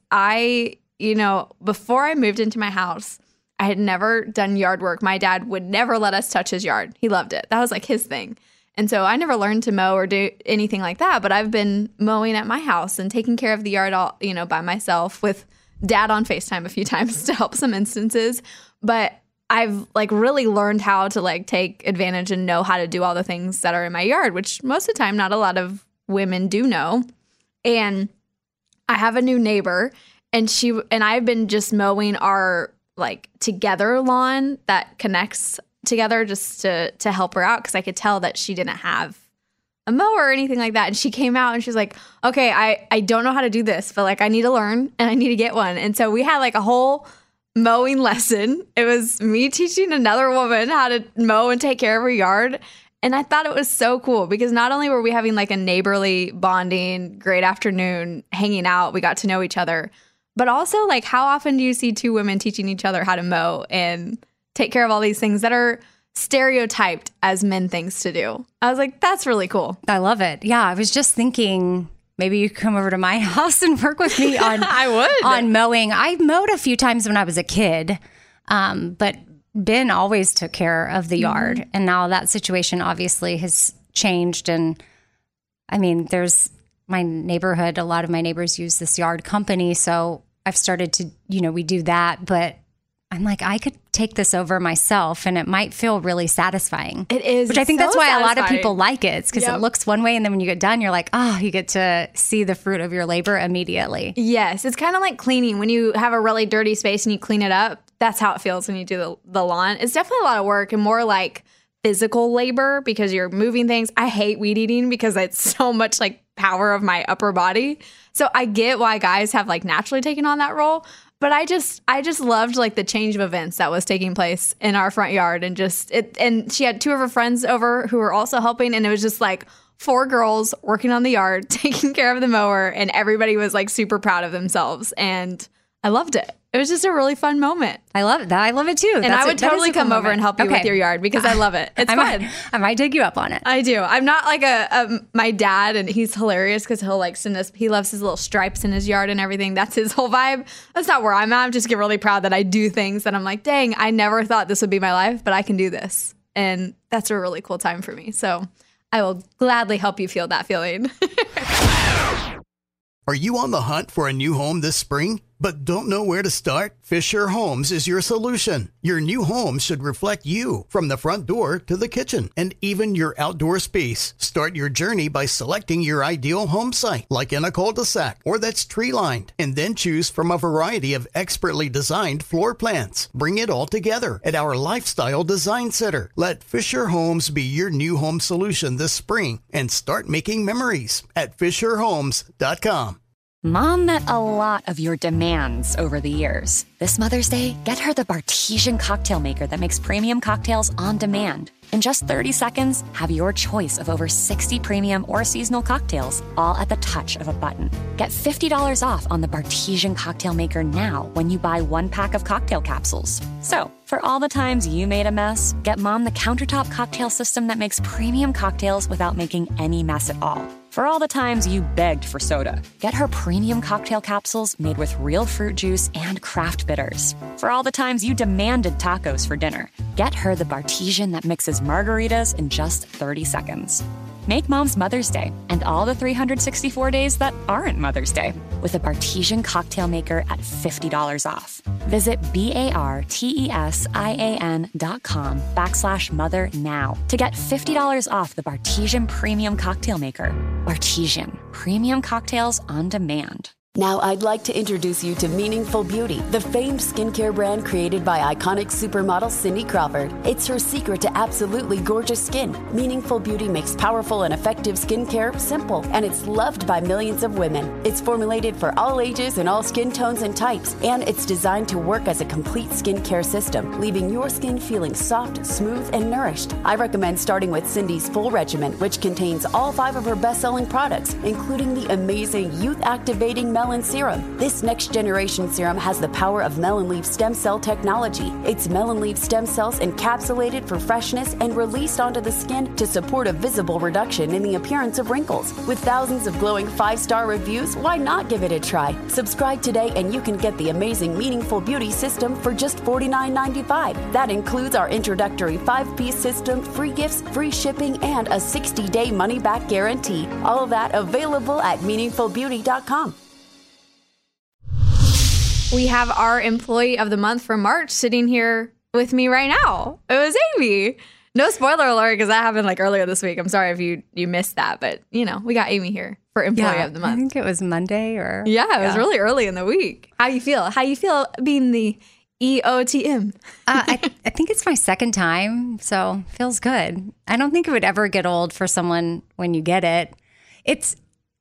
before I moved into my house, I had never done yard work. My dad would never let us touch his yard. He loved it. That was like his thing. And so I never learned to mow or do anything like that. But I've been mowing at my house and taking care of the yard all, by myself with Dad on FaceTime a few times to help some instances. But I've like really learned how to like take advantage and know how to do all the things that are in my yard, which most of the time not a lot of women do know. And I have a new neighbor and I've been just mowing our like together lawn that connects together just to help her out because I could tell that she didn't have a mower or anything like that. And she came out and she's like, okay, I don't know how to do this, but like I need to learn and I need to get one. And so we had like a whole mowing lesson. It was me teaching another woman how to mow and take care of her yard. And I thought it was so cool because not only were we having like a neighborly bonding, great afternoon, hanging out, we got to know each other, but also like how often do you see two women teaching each other how to mow and take care of all these things that are stereotyped as men things to do? I was like, that's really cool. I love it. Yeah, I was just thinking maybe you could come over to my house and work with me on I would. On mowing. I mowed a few times when I was a kid, but Ben always took care of the yard. Mm-hmm. And now that situation obviously has changed. And I mean, there's my neighborhood, a lot of my neighbors use this yard company. So I've started to, we do that. But I'm like, I could take this over myself and it might feel really satisfying. It is. Which I think that's why a lot of people like it. It's because it looks one way and then when you get done, you're like, you get to see the fruit of your labor immediately. Yes. It's kind of like cleaning. When you have a really dirty space and you clean it up, that's how it feels when you do the lawn. It's definitely a lot of work and more like physical labor because you're moving things. I hate weed eating because it's so much like power of my upper body. So I get why guys have like naturally taken on that role. But I just loved like the change of events that was taking place in our front yard and she had two of her friends over who were also helping. And it was just like 4 girls working on the yard, taking care of the mower, and everybody was like super proud of themselves. And I loved it. It was just a really fun moment. I love that. I love it too. And I would totally come over and help you with your yard because I love it. It's fun. I might take you up on it. I do. I'm not like my dad, and he's hilarious because he'll like send us, he loves his little stripes in his yard and everything. That's his whole vibe. That's not where I'm at. I'm just get really proud that I do things that I'm like, dang, I never thought this would be my life, but I can do this. And that's a really cool time for me. So I will gladly help you feel that feeling. Are you on the hunt for a new home this spring? but don't know where to start? Fisher Homes is your solution. Your new home should reflect you from the front door to the kitchen and even your outdoor space. Start your journey by selecting your ideal home site, like in a cul-de-sac or that's tree-lined, and then choose from a variety of expertly designed floor plans. Bring it all together at our Lifestyle Design Center. Let Fisher Homes be your new home solution this spring and start making memories at FisherHomes.com. Mom met a lot of your demands over the years. This Mother's Day, get her the Bartesian cocktail maker that makes premium cocktails on demand. In just 30 seconds, have your choice of over 60 premium or seasonal cocktails, all at the touch of a button. Get $50 off on the Bartesian cocktail maker now when you buy 1 pack of cocktail capsules. So, for all the times you made a mess, get Mom the countertop cocktail system that makes premium cocktails without making any mess at all. For all the times you begged for soda, get her premium cocktail capsules made with real fruit juice and craft bitters. For all the times you demanded tacos for dinner, get her the Bartesian that mixes margaritas in just 30 seconds. Make Mom's Mother's Day and all the 364 days that aren't Mother's Day with a Bartesian cocktail maker at $50 off. Visit BARTESIAN.com/mother now to get $50 off the Bartesian Premium Cocktail Maker. Bartesian, premium cocktails on demand. Now I'd like to introduce you to Meaningful Beauty, the famed skincare brand created by iconic supermodel Cindy Crawford. It's her secret to absolutely gorgeous skin. Meaningful Beauty makes powerful and effective skincare simple, and it's loved by millions of women. It's formulated for all ages and all skin tones and types, and it's designed to work as a complete skincare system, leaving your skin feeling soft, smooth, and nourished. I recommend starting with Cindy's full regimen, which contains all 5 of her best-selling products, including the amazing youth-activating Melon Serum. This next-generation serum has the power of melon leaf stem cell technology. It's melon leaf stem cells encapsulated for freshness and released onto the skin to support a visible reduction in the appearance of wrinkles. With thousands of glowing 5-star reviews, why not give it a try? Subscribe today and you can get the amazing Meaningful Beauty system for just $49.95. That includes our introductory 5-piece system, free gifts, free shipping, and a 60-day money-back guarantee. All of that available at meaningfulbeauty.com. We have our employee of the month for March sitting here with me right now. It was Amy. No spoiler alert, because that happened like earlier this week. I'm sorry if you missed that, but we got Amy here for employee of the month. I think it was Monday or... Yeah, it was really early in the week. How you feel? How you feel being the EOTM? I think it's my second time, so feels good. I don't think it would ever get old for someone when you get it. It's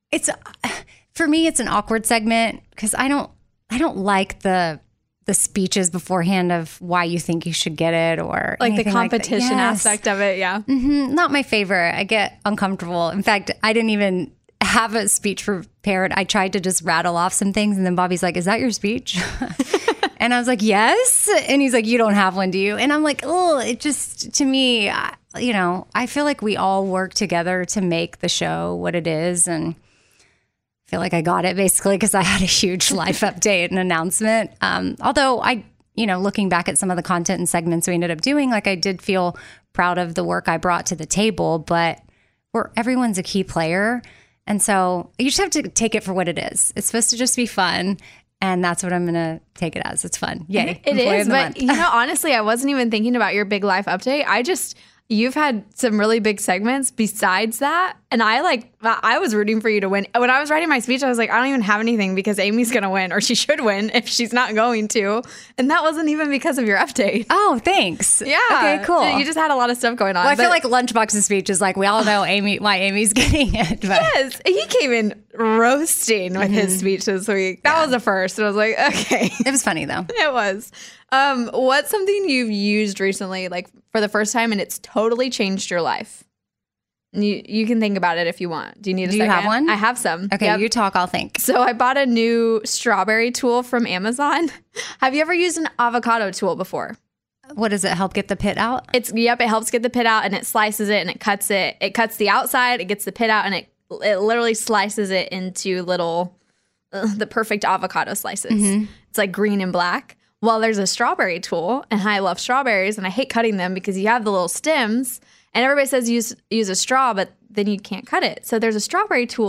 for me, it's an awkward segment because I don't like the speeches beforehand of why you think you should get it or like the competition aspect of it. Yeah. Mm-hmm. Not my favorite. I get uncomfortable. In fact, I didn't even have a speech prepared. I tried to just rattle off some things. And then Bobby's like, is that your speech? And I was like, yes. And he's like, you don't have one, do you? And I'm like, oh, it just, to me, I feel like we all work together to make the show what it is. And feel like I got it basically because I had a huge life update and announcement. Although looking back at some of the content and segments we ended up doing, like I did feel proud of the work I brought to the table, but everyone's a key player. And so you just have to take it for what it is. It's supposed to just be fun. And that's what I'm going to take it as. It's fun. Yay. It is. But, honestly, I wasn't even thinking about your big life update. You've had some really big segments besides that. And I was rooting for you to win. When I was writing my speech, I was like, I don't even have anything because Amy's going to win, or she should win if she's not going to. And that wasn't even because of your update. Oh, thanks. Yeah. Okay, cool. You just had a lot of stuff going on. Well, I feel like Lunchbox's speech is like, we all know why Amy's getting it. But. Yes. He came in roasting with his speech this week. That was a first. And I was like, okay. It was funny, though. It was. What's something you've used recently, like for the first time, and it's totally changed your life? You can think about it if you want. Do you need a second? Do you have one? I have some. Okay, You talk, I'll think. So I bought a new strawberry tool from Amazon. Have you ever used an avocado tool before? What does it help get the pit out? It helps get the pit out, and it slices it and it cuts it. It cuts the outside, it gets the pit out, and it literally slices it into little, the perfect avocado slices. Mm-hmm. It's like green and black. Well, there's a strawberry tool, and I love strawberries, and I hate cutting them because you have the little stems, and everybody says use a straw, but then you can't cut it. So there's a strawberry tool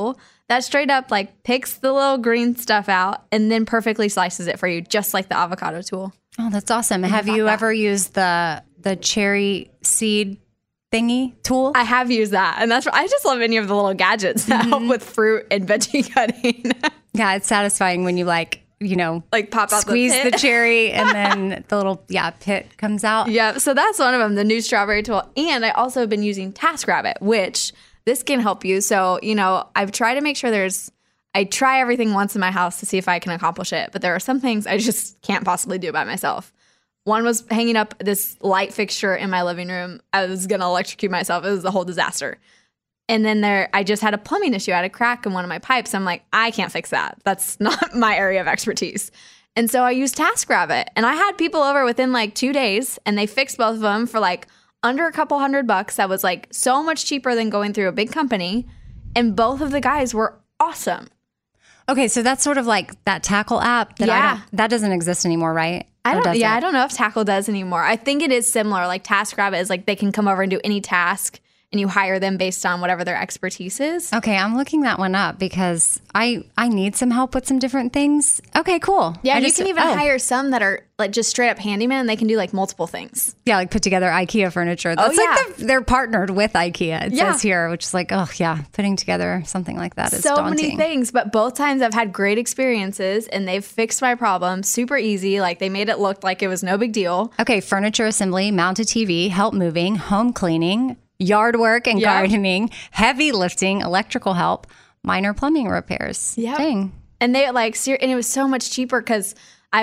that straight up like picks the little green stuff out and then perfectly slices it for you, just like the avocado tool. Oh, that's awesome. Have you ever used the cherry seed thingy tool? I have used that. And I just love any of the little gadgets that help with fruit and veggie cutting. Yeah, it's satisfying when you like pop out squeeze the cherry and then the little pit comes out. Yeah, so that's one of them, the new strawberry tool. And I also have been using TaskRabbit, which this can help you. So, I've tried to make sure I try everything once in my house to see if I can accomplish it. But there are some things I just can't possibly do by myself. One was hanging up this light fixture in my living room. I was going to electrocute myself. It was a whole disaster. And then I just had a plumbing issue. I had a crack in one of my pipes. I'm like, I can't fix that. That's not my area of expertise. And so I used TaskRabbit. And I had people over within like 2 days, and they fixed both of them for like under a couple $100. That was like so much cheaper than going through a big company. And both of the guys were awesome. Okay, so that's sort of like that Tackle app. That doesn't exist anymore, right? I don't know if Tackle does anymore. I think it is similar. Like TaskRabbit is like they can come over and do any task, and you hire them based on whatever their expertise is. Okay, I'm looking that one up because I need some help with some different things. Okay, cool. Yeah, you can even hire some that are like just straight up handyman, and they can do like multiple things. Yeah, like put together IKEA furniture. That's they're partnered with IKEA, it says here, which is like, putting together something like that is daunting. So many things, but both times I've had great experiences, and they've fixed my problem super easy. Like they made it look like it was no big deal. Okay, furniture assembly, mounted TV, help moving, home cleaning, yard work and gardening, heavy lifting, electrical help, minor plumbing repairs. Yeah. Dang. And they and it was so much cheaper because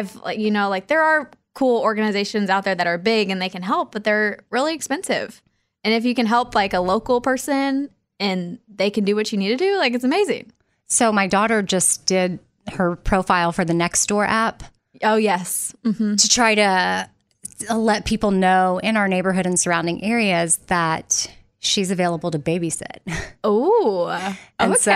there are cool organizations out there that are big and they can help, but they're really expensive. And if you can help like a local person and they can do what you need to do, like it's amazing. So my daughter just did her profile for the Nextdoor app. Oh, yes. Mm-hmm. To try to let people know in our neighborhood and surrounding areas that she's available to babysit. Oh, and so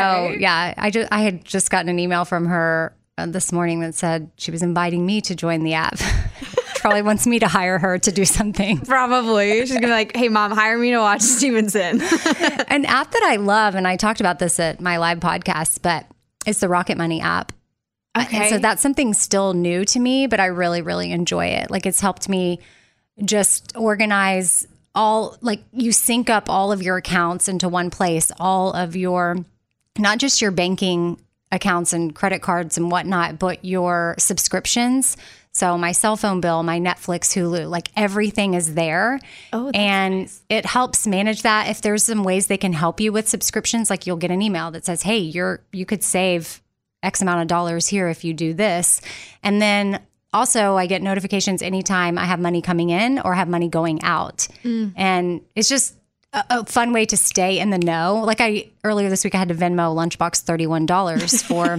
I had just gotten an email from her this morning that said she was inviting me to join the app. Probably wants me to hire her to do something. Probably. She's gonna be like, "Hey, Mom, hire me to watch Stevenson." An app that I love, and I talked about this at my live podcast, but it's the Rocket Money app. Okay. And so that's something still new to me, but I really, really enjoy it. Like it's helped me just organize you sync up all of your accounts into one place, all of your, not just your banking accounts and credit cards and whatnot, but your subscriptions. So my cell phone bill, my Netflix, Hulu, like everything is there. Oh, and nice. It helps manage that. If there's some ways they can help you with subscriptions, like you'll get an email that says, hey, you could save X amount of dollars here if you do this. And then also I get notifications anytime I have money coming in or have money going out. And it's just a fun way to stay in the know. Like earlier this week, I had to Venmo Lunchbox $31 for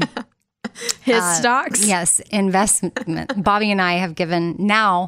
his stocks. Yes, investment. Bobby and I have given now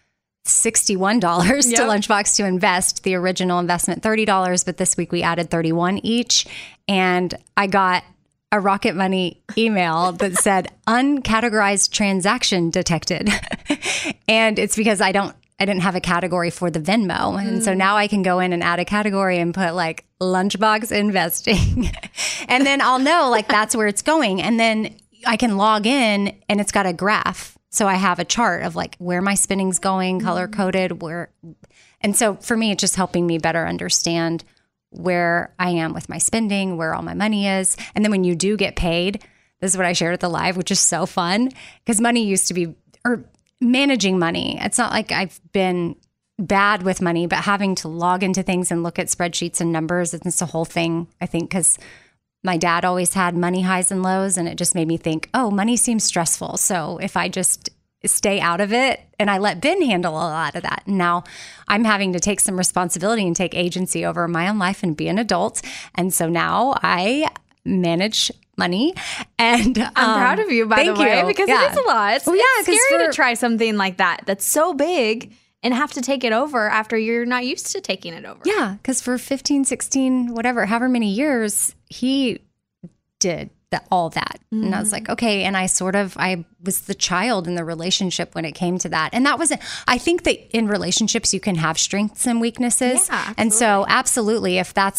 $61 to Lunchbox to invest. The original investment $30, but this week we added $31 each. And I got a Rocket Money email that said uncategorized transaction detected. And it's because I didn't have a category for the Venmo. And so now I can go in and add a category and put like Lunchbox investing. And then I'll know like that's where it's going. And then I can log in and it's got a graph. So I have a chart of like where my spending's going, color coded, where. And so for me, it's just helping me better understand where I am with my spending, where all my money is. And then when you do get paid, this is what I shared at the live, which is so fun because money used to be, or managing money. It's not like I've been bad with money, but having to log into things and look at spreadsheets and numbers, it's a whole thing, I think, because my dad always had money highs and lows, and it just made me think, oh, money seems stressful. So if I just stay out of it, and I let Ben handle a lot of that. Now I'm having to take some responsibility and take agency over my own life and be an adult. And so now I manage money. And I'm proud of you, by the way, because it is a lot. It's scary to try something like that that's so big and have to take it over after you're not used to taking it over. Yeah, because for 15, 16, whatever, however many years, he did all that. And I was like, okay. And I was the child in the relationship when it came to that. And that wasn't, I think that in relationships, you can have strengths and weaknesses. Yeah, and so absolutely, if that's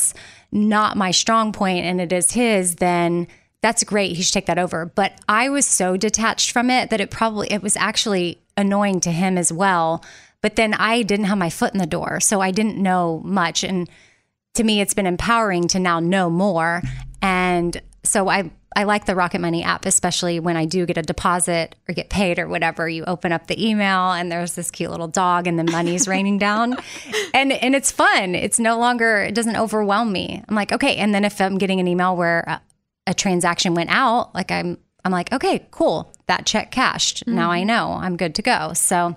not my strong point and it is his, then that's great. He should take that over. But I was so detached from it that it was actually annoying to him as well. But then I didn't have my foot in the door, so I didn't know much. And to me, it's been empowering to now know more. And so I like the Rocket Money app, especially when I do get a deposit or get paid or whatever. You open up the email and there's this cute little dog and the money's raining down. And it's fun. It's no longer, it doesn't overwhelm me. I'm like, okay. And then if I'm getting an email where a transaction went out, like I'm like, okay, cool. That check cashed. Mm-hmm. Now I know I'm good to go. So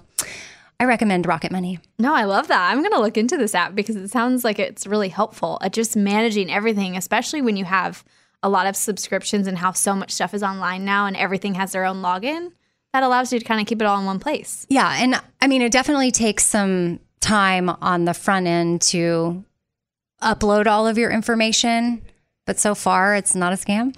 I recommend Rocket Money. No, I love that. I'm going to look into this app because it sounds like it's really helpful at just managing everything, especially when you have a lot of subscriptions and how so much stuff is online now and everything has their own login. That allows you to kind of keep it all in one place. Yeah. And I mean, it definitely takes some time on the front end to upload all of your information. But so far, it's not a scam.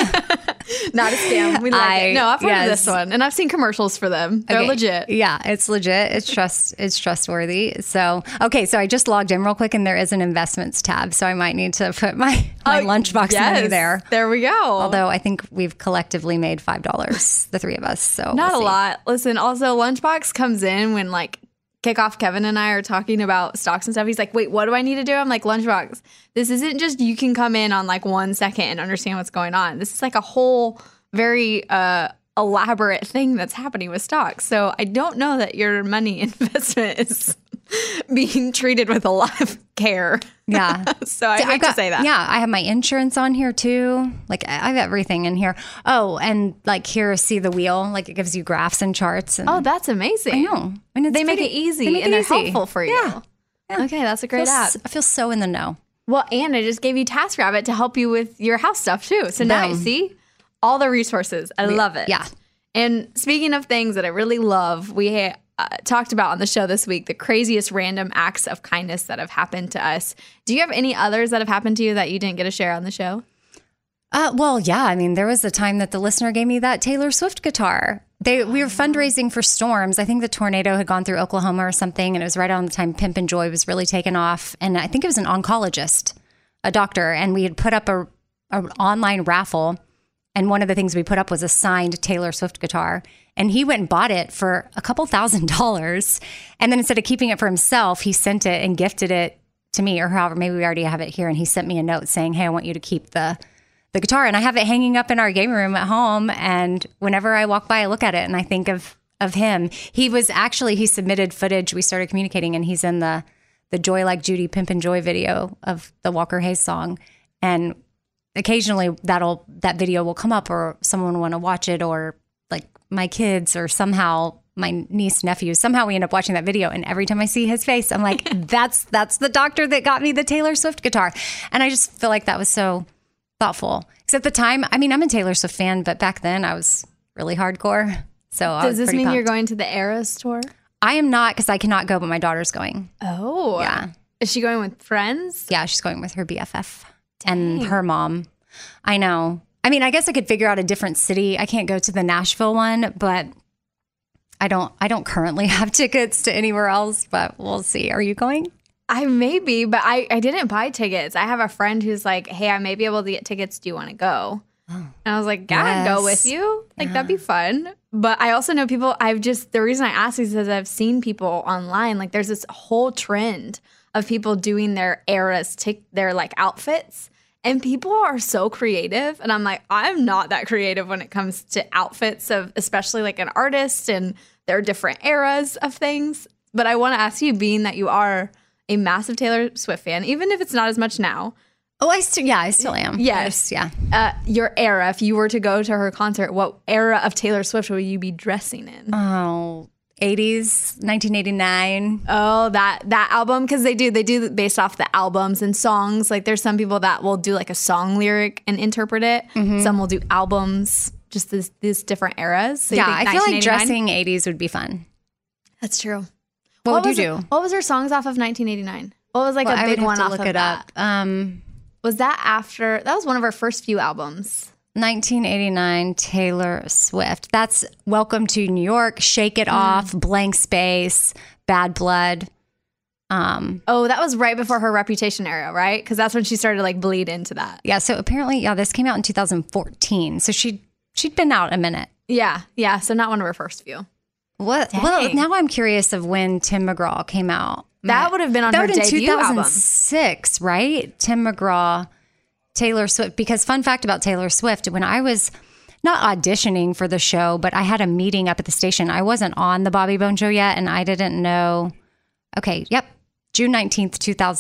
Not a scam. We like it. No, I've heard of this one, and I've seen commercials for them. They're legit. Yeah, it's legit. It's trustworthy. So, okay, so I just logged in real quick, and there is an investments tab, so I might need to put my lunchbox money there. There we go. Although I think we've collectively made $5, the three of us. So not a lot. Listen, also Lunchbox comes in when like Kickoff Kevin and I are talking about stocks and stuff. He's like, wait, what do I need to do? I'm like, Lunchbox, this isn't just you can come in on like 1 second and understand what's going on. This is like a whole very elaborate thing that's happening with stocks. So I don't know that your money investment is being treated with a lot of care. Yeah. So I hate to say that. Yeah. I have my insurance on here too. Like I have everything in here. Oh, and like here, see the wheel, like it gives you graphs and charts. And oh, that's amazing. I know. And they make it easy and they're helpful for you. Yeah. Okay. That's a great app. I feel so in the know. Well, and I just gave you TaskRabbit to help you with your house stuff too. So now you see all the resources. I love it. Yeah. And speaking of things that I really love, we talked about on the show this week, the craziest random acts of kindness that have happened to us. Do you have any others that have happened to you that you didn't get to share on the show? Well, yeah. I mean, there was a time that the listener gave me that Taylor Swift guitar. We were fundraising for storms. I think the tornado had gone through Oklahoma or something, and it was right around the time Pimp and Joy was really taken off. And I think it was an oncologist, a doctor, and we had put up an online raffle. And one of the things we put up was a signed Taylor Swift guitar. And he went and bought it for a couple $1,000s. And then instead of keeping it for himself, he sent it and gifted it to me, or however, maybe we already have it here. And he sent me a note saying, hey, I want you to keep the guitar. And I have it hanging up in our game room at home. And whenever I walk by, I look at it and I think of him. He submitted footage. We started communicating, and he's in the Joy Like Judy Pimp and Joy video of the Walker Hayes song. And occasionally that video will come up, or someone will want to watch it, or like my kids, or somehow my niece, nephew, somehow we end up watching that video. And every time I see his face, I'm like, that's the doctor that got me the Taylor Swift guitar. And I just feel like that was so thoughtful. Because at the time, I mean, I'm a Taylor Swift fan, but back then I was really hardcore. So does this mean you're going to the Eras tour? I am not, because I cannot go, but my daughter's going. Oh. Yeah. Is she going with friends? Yeah, she's going with her BFF. And her mom. I know. I mean, I guess I could figure out a different city. I can't go to the Nashville one, but I don't currently have tickets to anywhere else, but we'll see. Are you going? I may be, but I didn't buy tickets. I have a friend who's like, hey, I may be able to get tickets. Do you want to go? Oh. And I was like, I'd go with you. Like, that'd be fun. But I also know people, the reason I ask is because I've seen people online. Like, there's this whole trend of people doing their eras, their like outfits. And people are so creative. And I'm like, I'm not that creative when it comes to outfits of especially like an artist and their different eras of things. But I want to ask you, being that you are a massive Taylor Swift fan, even if it's not as much now. Oh, I still am. Yes. Yeah. Your era, if you were to go to her concert, what era of Taylor Swift would you be dressing in? Oh, 80s, 1989. Oh, that album, because they do based off the albums and songs. Like there's some people that will do like a song lyric and interpret it. Mm-hmm. Some will do albums, just these different eras. So yeah, I feel like dressing 80s would be fun. That's true. What would you do? What was her songs off of 1989? What was like a big one off of that? Was that after? That was one of her first few albums. 1989 Taylor Swift. That's Welcome to New York, Shake It Off, Blank Space, Bad Blood. That was right before her Reputation era, right? Because that's when she started to like bleed into that. Yeah. So apparently, this came out in 2014. So she'd been out a minute. Yeah. Yeah. So not one of her first few. What? Dang. Well, now I'm curious of when Tim McGraw came out. That would have been on her debut 2006, right? Tim McGraw, Taylor Swift. Because fun fact about Taylor Swift, when I was not auditioning for the show, but I had a meeting up at the station. I wasn't on the Bobby Bone Show yet, and I didn't know. Okay, yep, June 19th,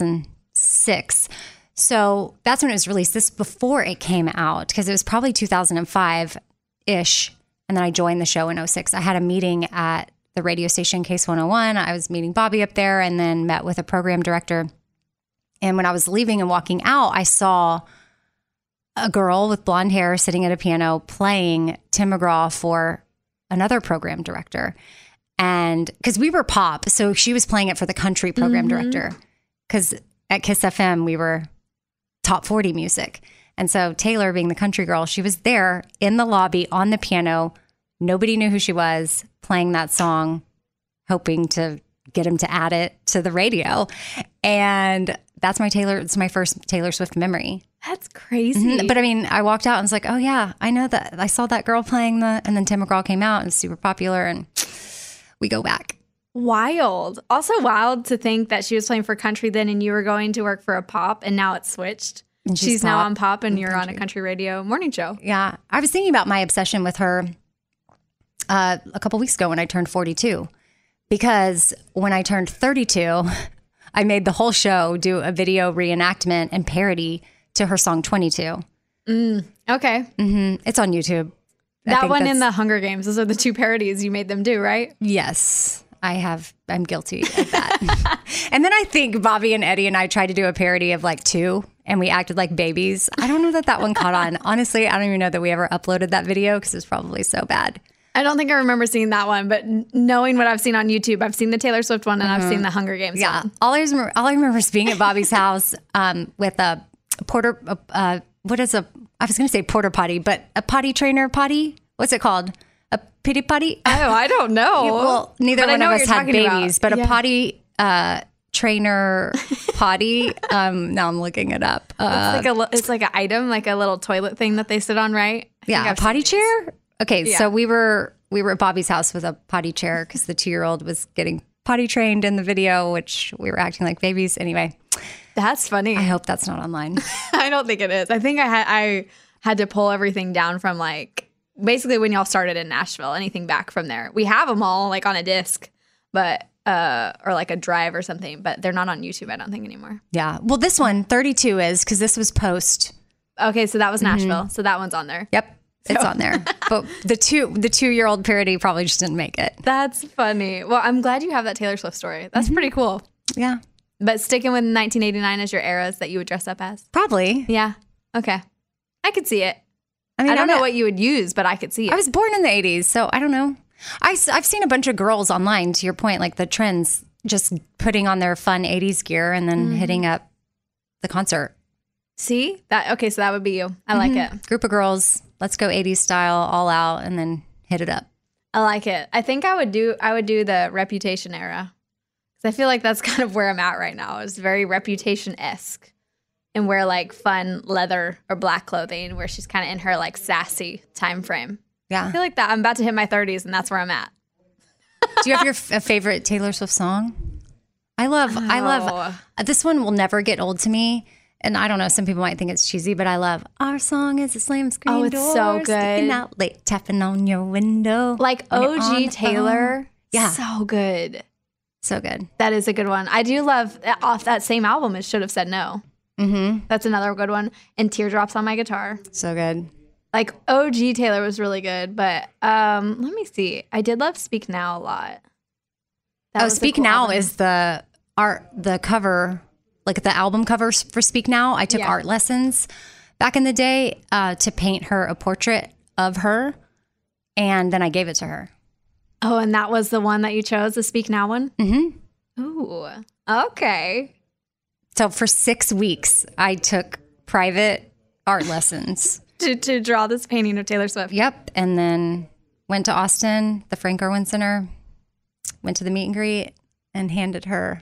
2006. So that's when it was released. This before it came out, because it was probably 2005-ish. And then I joined the show in 2006. I had a meeting at the radio station Case 101. I was meeting Bobby up there and then met with a program director. And when I was leaving and walking out, I saw a girl with blonde hair sitting at a piano playing Tim McGraw for another program director. And because we were pop, so she was playing it for the country program director. Because at Kiss FM, we were top 40 music. And so Taylor, being the country girl, she was there in the lobby on the piano. Nobody knew who she was, playing that song, hoping to get him to add it to the radio. And it's my first Taylor Swift memory. That's crazy. But I mean, I walked out and was like, oh yeah, I know that. I saw that girl playing and then Tim McGraw came out and was super popular, and we go back. Wild. Also wild to think that she was playing for country then and you were going to work for a pop and now it's switched. And she's now on pop and you're on a country radio morning show. Yeah. I was thinking about my obsession with her a couple weeks ago when I turned 42. Because when I turned 32, I made the whole show do a video reenactment and parody to her song 22. Okay. It's on YouTube. That one in the Hunger Games. Those are the two parodies you made them do, right? Yes. I'm guilty of that. And then I think Bobby and Eddie and I tried to do a parody of like 2, and we acted like babies. I don't know that one caught on. Honestly, I don't even know that we ever uploaded that video because it's probably so bad. I don't think I remember seeing that one, but knowing what I've seen on YouTube, I've seen the Taylor Swift one and I've seen the Hunger Games one. All I remember is being at Bobby's house with a porter, I was going to say porter potty, but a potty trainer potty. What's it called? A pity potty? Oh, I don't know. Well, neither one of us had babies, but a potty trainer potty. Now I'm looking it up. It's like an item, like a little toilet thing that they sit on, right? A potty chair. Okay, so we were at Bobby's house with a potty chair because the 2-year-old was getting potty trained in the video, which we were acting like babies. Anyway, that's funny. I hope that's not online. I don't think it is. I think I had to pull everything down from like basically when y'all started in Nashville. Anything back from there, we have them all like on a disc, but or like a drive or something. But they're not on YouTube, I don't think, anymore. Yeah. Well, this one 32 is because this was post. Okay, so that was Nashville. So that one's on there. Yep. It's on there. But the 2-year-old parody probably just didn't make it. That's funny. Well, I'm glad you have that Taylor Swift story. That's pretty cool. Yeah. But sticking with 1989 as your eras that you would dress up as? Probably. Yeah. Okay. I could see it. I mean, I don't know what you would use, but I could see it. I was born in the 80s, so I don't know. I've seen a bunch of girls online, to your point, like the trends, just putting on their fun 80s gear and then hitting up the concert. See? Okay, so that would be you. I like it. Group of girls, let's go 80s style, all out, and then hit it up. I like it. I think I would do the Reputation era. Because I feel like that's kind of where I'm at right now. It's very Reputation-esque. And wear like fun leather or black clothing where she's kind of in her like sassy time frame. Yeah. I feel like that. I'm about to hit my 30s and that's where I'm at. Do you have your favorite Taylor Swift song? I love this one will never get old to me. And I don't know, some people might think it's cheesy, but I love our song is a slam screen door. Oh, it's so good. Sticking out late, tapping on your window. Like OG Taylor. Yeah. So good. So good. That is a good one. I do love off that same album, It Should Have Said No. Mm-hmm. That's another good one. And Teardrops on My Guitar. So good. Like OG Taylor was really good, but let me see. I did love Speak Now a lot. Speak Now is the cover, like the album covers for Speak Now. I took art lessons back in the day to paint her a portrait of her, and then I gave it to her. Oh, and that was the one that you chose, the Speak Now one? Mm-hmm. Ooh, okay. So for 6 weeks, I took private art lessons. to draw this painting of Taylor Swift. Yep. And then went to Austin, the Frank Irwin Center, went to the meet and greet, and handed her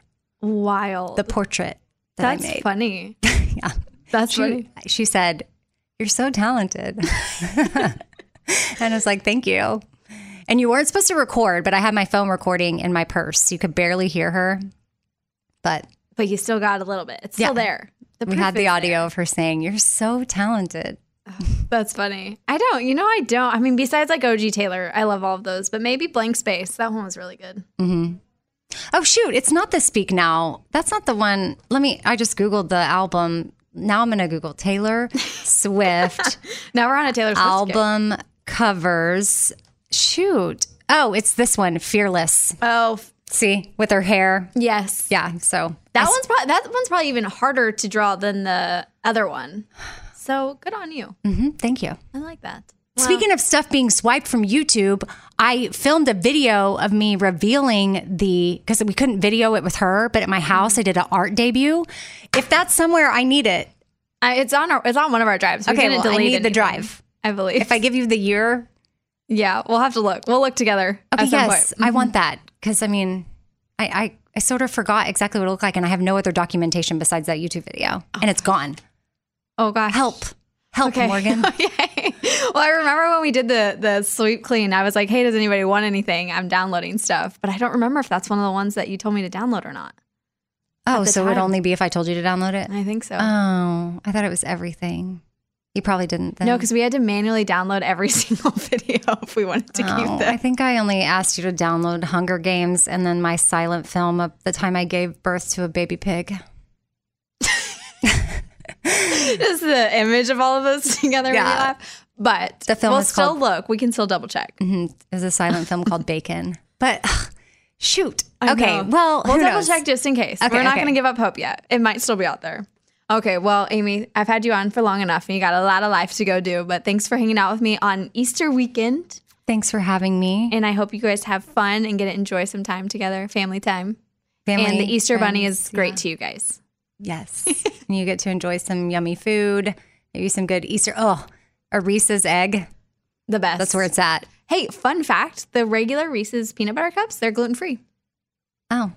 Wild. The portrait that I made. That's funny. Yeah. That's funny. She said, "You're so talented." And I was like, "Thank you." And you weren't supposed to record, but I had my phone recording in my purse. You could barely hear her. But you still got a little bit. It's still there. We had the audio of her saying, "You're so talented." That's funny. I don't. I mean, besides like OG Taylor, I love all of those, but maybe Blank Space. That one was really good. Mm-hmm. Oh, shoot. It's not the Speak Now. That's not the one. I just Googled the album. Now I'm going to Google Taylor Swift. Now we're on a Taylor Swift album covers. Shoot. Oh, it's this one, Fearless. Oh, see, with her hair. Yes. Yeah. So that one's probably even harder to draw than the other one. So good on you. Mm-hmm. Thank you. I like that. Speaking of stuff being swiped from YouTube, I filmed a video of me revealing because we couldn't video it with her, but at my house I did an art debut. If that's somewhere, I need it. It's on one of our drives. We okay, didn't delete I need anything, the drive. I believe. If I give you the year. Yeah, we'll have to look. We'll look together. Okay, at some yes, point. I want that because I mean, I sort of forgot exactly what it looked like, and I have no other documentation besides that YouTube video, and it's gone. Oh gosh, help, okay. Morgan. Okay. Well, I remember when we did the sweep clean. I was like, "Hey, does anybody want anything?" I'm downloading stuff, but I don't remember if that's one of the ones that you told me to download or not. Oh, so it would only be if I told you to download it? I think so. Oh, I thought it was everything. You probably didn't then. No, because we had to manually download every single video if we wanted to keep them. I think I only asked you to download Hunger Games and then my silent film of the time I gave birth to a baby pig. Just the image of all of us together when we laugh. But the film we'll still look. We can still double check. Mm-hmm. There's a silent film called Bacon. But shoot. I okay, know. well, we'll double knows? check just in case. Okay, We're not going to give up hope yet. It might still be out there. Okay, well, Amy, I've had you on for long enough and you got a lot of life to go do, but thanks for hanging out with me on Easter weekend. Thanks for having me. And I hope you guys have fun and get to enjoy some time together, family time. And the Easter Bunny is great to you guys. Yes. And you get to enjoy some yummy food, maybe some good Easter. Oh, a Reese's egg. The best. That's where it's at. Hey, fun fact, the regular Reese's peanut butter cups, they're gluten-free. Oh.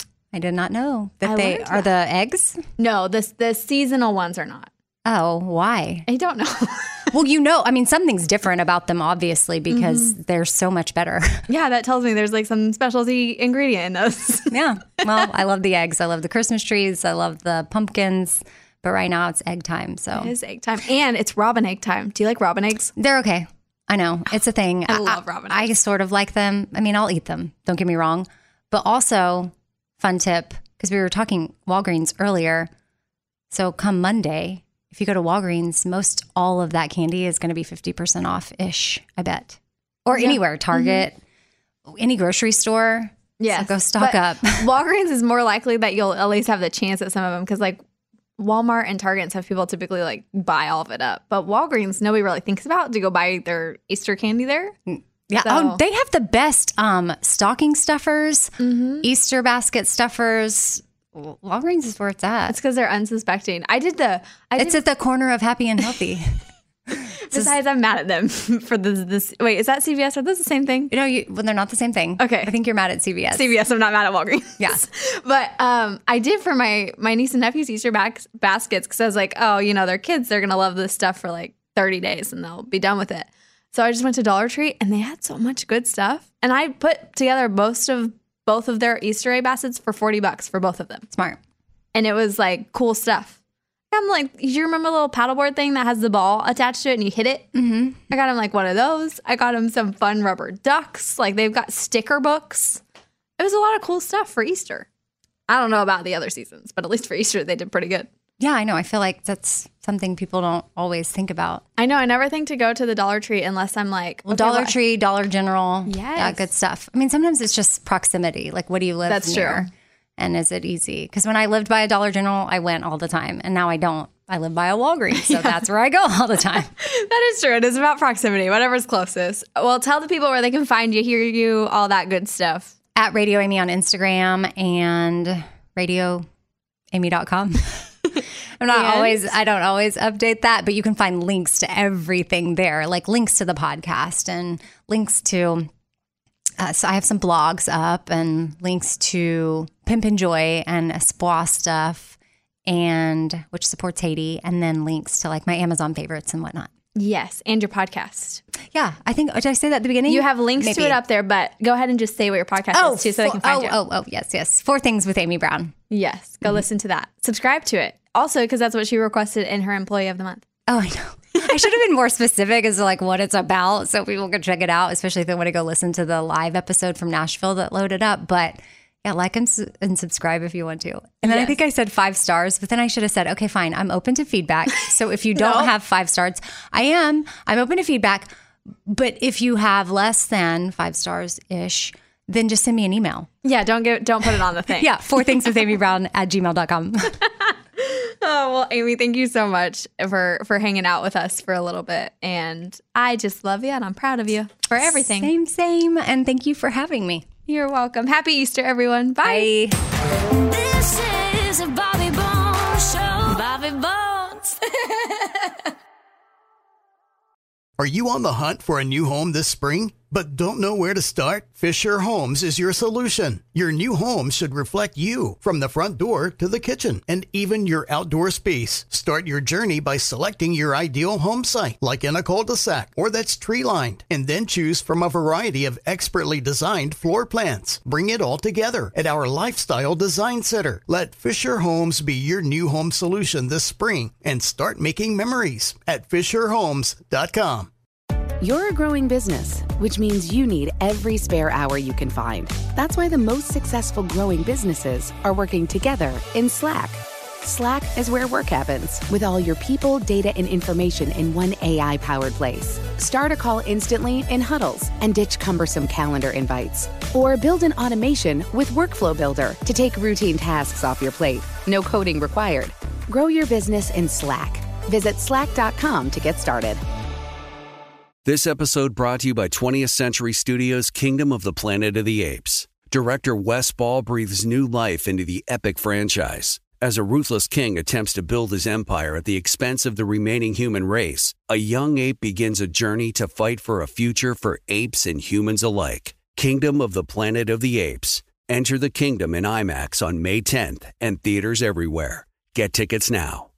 I did not know that they are the eggs. No, the seasonal ones are not. Oh, why? I don't know. Well, I mean, something's different about them, obviously, because they're so much better. Yeah, that tells me there's like some specialty ingredient in those. Yeah. Well, I love the eggs. I love the Christmas trees. I love the pumpkins. But right now it's egg time. So it is egg time. And it's robin egg time. Do you like robin eggs? They're okay. I know. It's a thing. I love robin eggs. I sort of like them. I mean, I'll eat them. Don't get me wrong. But also... Fun tip, because we were talking Walgreens earlier. So come Monday, if you go to Walgreens, most all of that candy is going to be 50% off-ish, I bet. Or anywhere, Target, any grocery store. Yeah, so go stock up. Walgreens is more likely that you'll at least have the chance at some of them because like Walmart and Target and stuff, people typically like buy all of it up. But Walgreens, nobody really thinks about to go buy their Easter candy there. Yeah. So. Oh, they have the best stocking stuffers, Easter basket stuffers. Walgreens is where it's at. It's because they're unsuspecting. It's at the corner of Happy and Healthy. Besides, I'm mad at them for this. Wait, is that CVS? Are those the same thing? No, well, they're not the same thing. Okay. I think you're mad at CVS. CVS, I'm not mad at Walgreens. Yeah. But I did for my niece and nephew's Easter baskets because I was like, oh, they're kids. They're going to love this stuff for like 30 days and they'll be done with it. So I just went to Dollar Tree and they had so much good stuff. And I put together both of their Easter egg baskets for $40 for both of them. Smart. And it was like cool stuff. I'm like, do you remember the little paddleboard thing that has the ball attached to it and you hit it? Mm-hmm. I got him like one of those. I got him some fun rubber ducks. Like they've got sticker books. It was a lot of cool stuff for Easter. I don't know about the other seasons, but at least for Easter, they did pretty good. Yeah, I know. I feel like that's something people don't always think about. I know. I never think to go to the Dollar Tree unless I'm like... Well, okay, Dollar Tree, Dollar General. Yes. Yeah, good stuff. I mean, sometimes it's just proximity. Like, what do you live That's near? True. And is it easy? Because when I lived by a Dollar General, I went all the time. And now I don't. I live by a Walgreens. So that's where I go all the time. That is true. It is about proximity, whatever's closest. Well, tell the people where they can find you, hear you, all that good stuff. At Radio Amy on Instagram and radioamy.com. I don't always update that, but you can find links to everything there, like links to the podcast and links to, so I have some blogs up and links to Pimp and Joy and Espoir stuff, and which supports Haiti, and then links to like my Amazon favorites and whatnot. Yes, and your podcast. Yeah, I think, did I say that at the beginning? You have links to it up there, but go ahead and just say what your podcast is too so they can find you. Yes. 4 Things with Amy Brown. Yes, go listen to that. Subscribe to it. Also, because that's what she requested in her Employee of the Month. Oh, I know. I should have been more specific as to like what it's about so people can check it out, especially if they want to go listen to the live episode from Nashville that loaded up. But yeah, like and subscribe if you want to. And then I think I said 5 stars, but then I should have said, okay, fine, I'm open to feedback. So if you don't have 5 stars, I'm open to feedback. But if you have less than 5 stars-ish, then just send me an email. Yeah, don't put it on the thing. Yeah, 4thingswithamybrown@gmail.com. Oh, well, Amy, thank you so much for hanging out with us for a little bit. And I just love you and I'm proud of you for everything. Same. And thank you for having me. You're welcome. Happy Easter, everyone. Bye. This is a Bobby Bones show. Bobby Bones. Are you on the hunt for a new home this spring, but don't know where to start? Fisher Homes is your solution. Your new home should reflect you, from the front door to the kitchen, and even your outdoor space. Start your journey by selecting your ideal home site, like in a cul-de-sac or that's tree-lined, and then choose from a variety of expertly designed floor plans. Bring it all together at our Lifestyle Design Center. Let Fisher Homes be your new home solution this spring and start making memories at FisherHomes.com. You're a growing business, which means you need every spare hour you can find. That's why the most successful growing businesses are working together in Slack. Slack is where work happens, with all your people, data, and information in one AI-powered place. Start a call instantly in huddles and ditch cumbersome calendar invites. Or build an automation with Workflow Builder to take routine tasks off your plate. No coding required. Grow your business in Slack. Visit slack.com to get started. This episode brought to you by 20th Century Studios' Kingdom of the Planet of the Apes. Director Wes Ball breathes new life into the epic franchise. As a ruthless king attempts to build his empire at the expense of the remaining human race, a young ape begins a journey to fight for a future for apes and humans alike. Kingdom of the Planet of the Apes. Enter the kingdom in IMAX on May 10th and theaters everywhere. Get tickets now.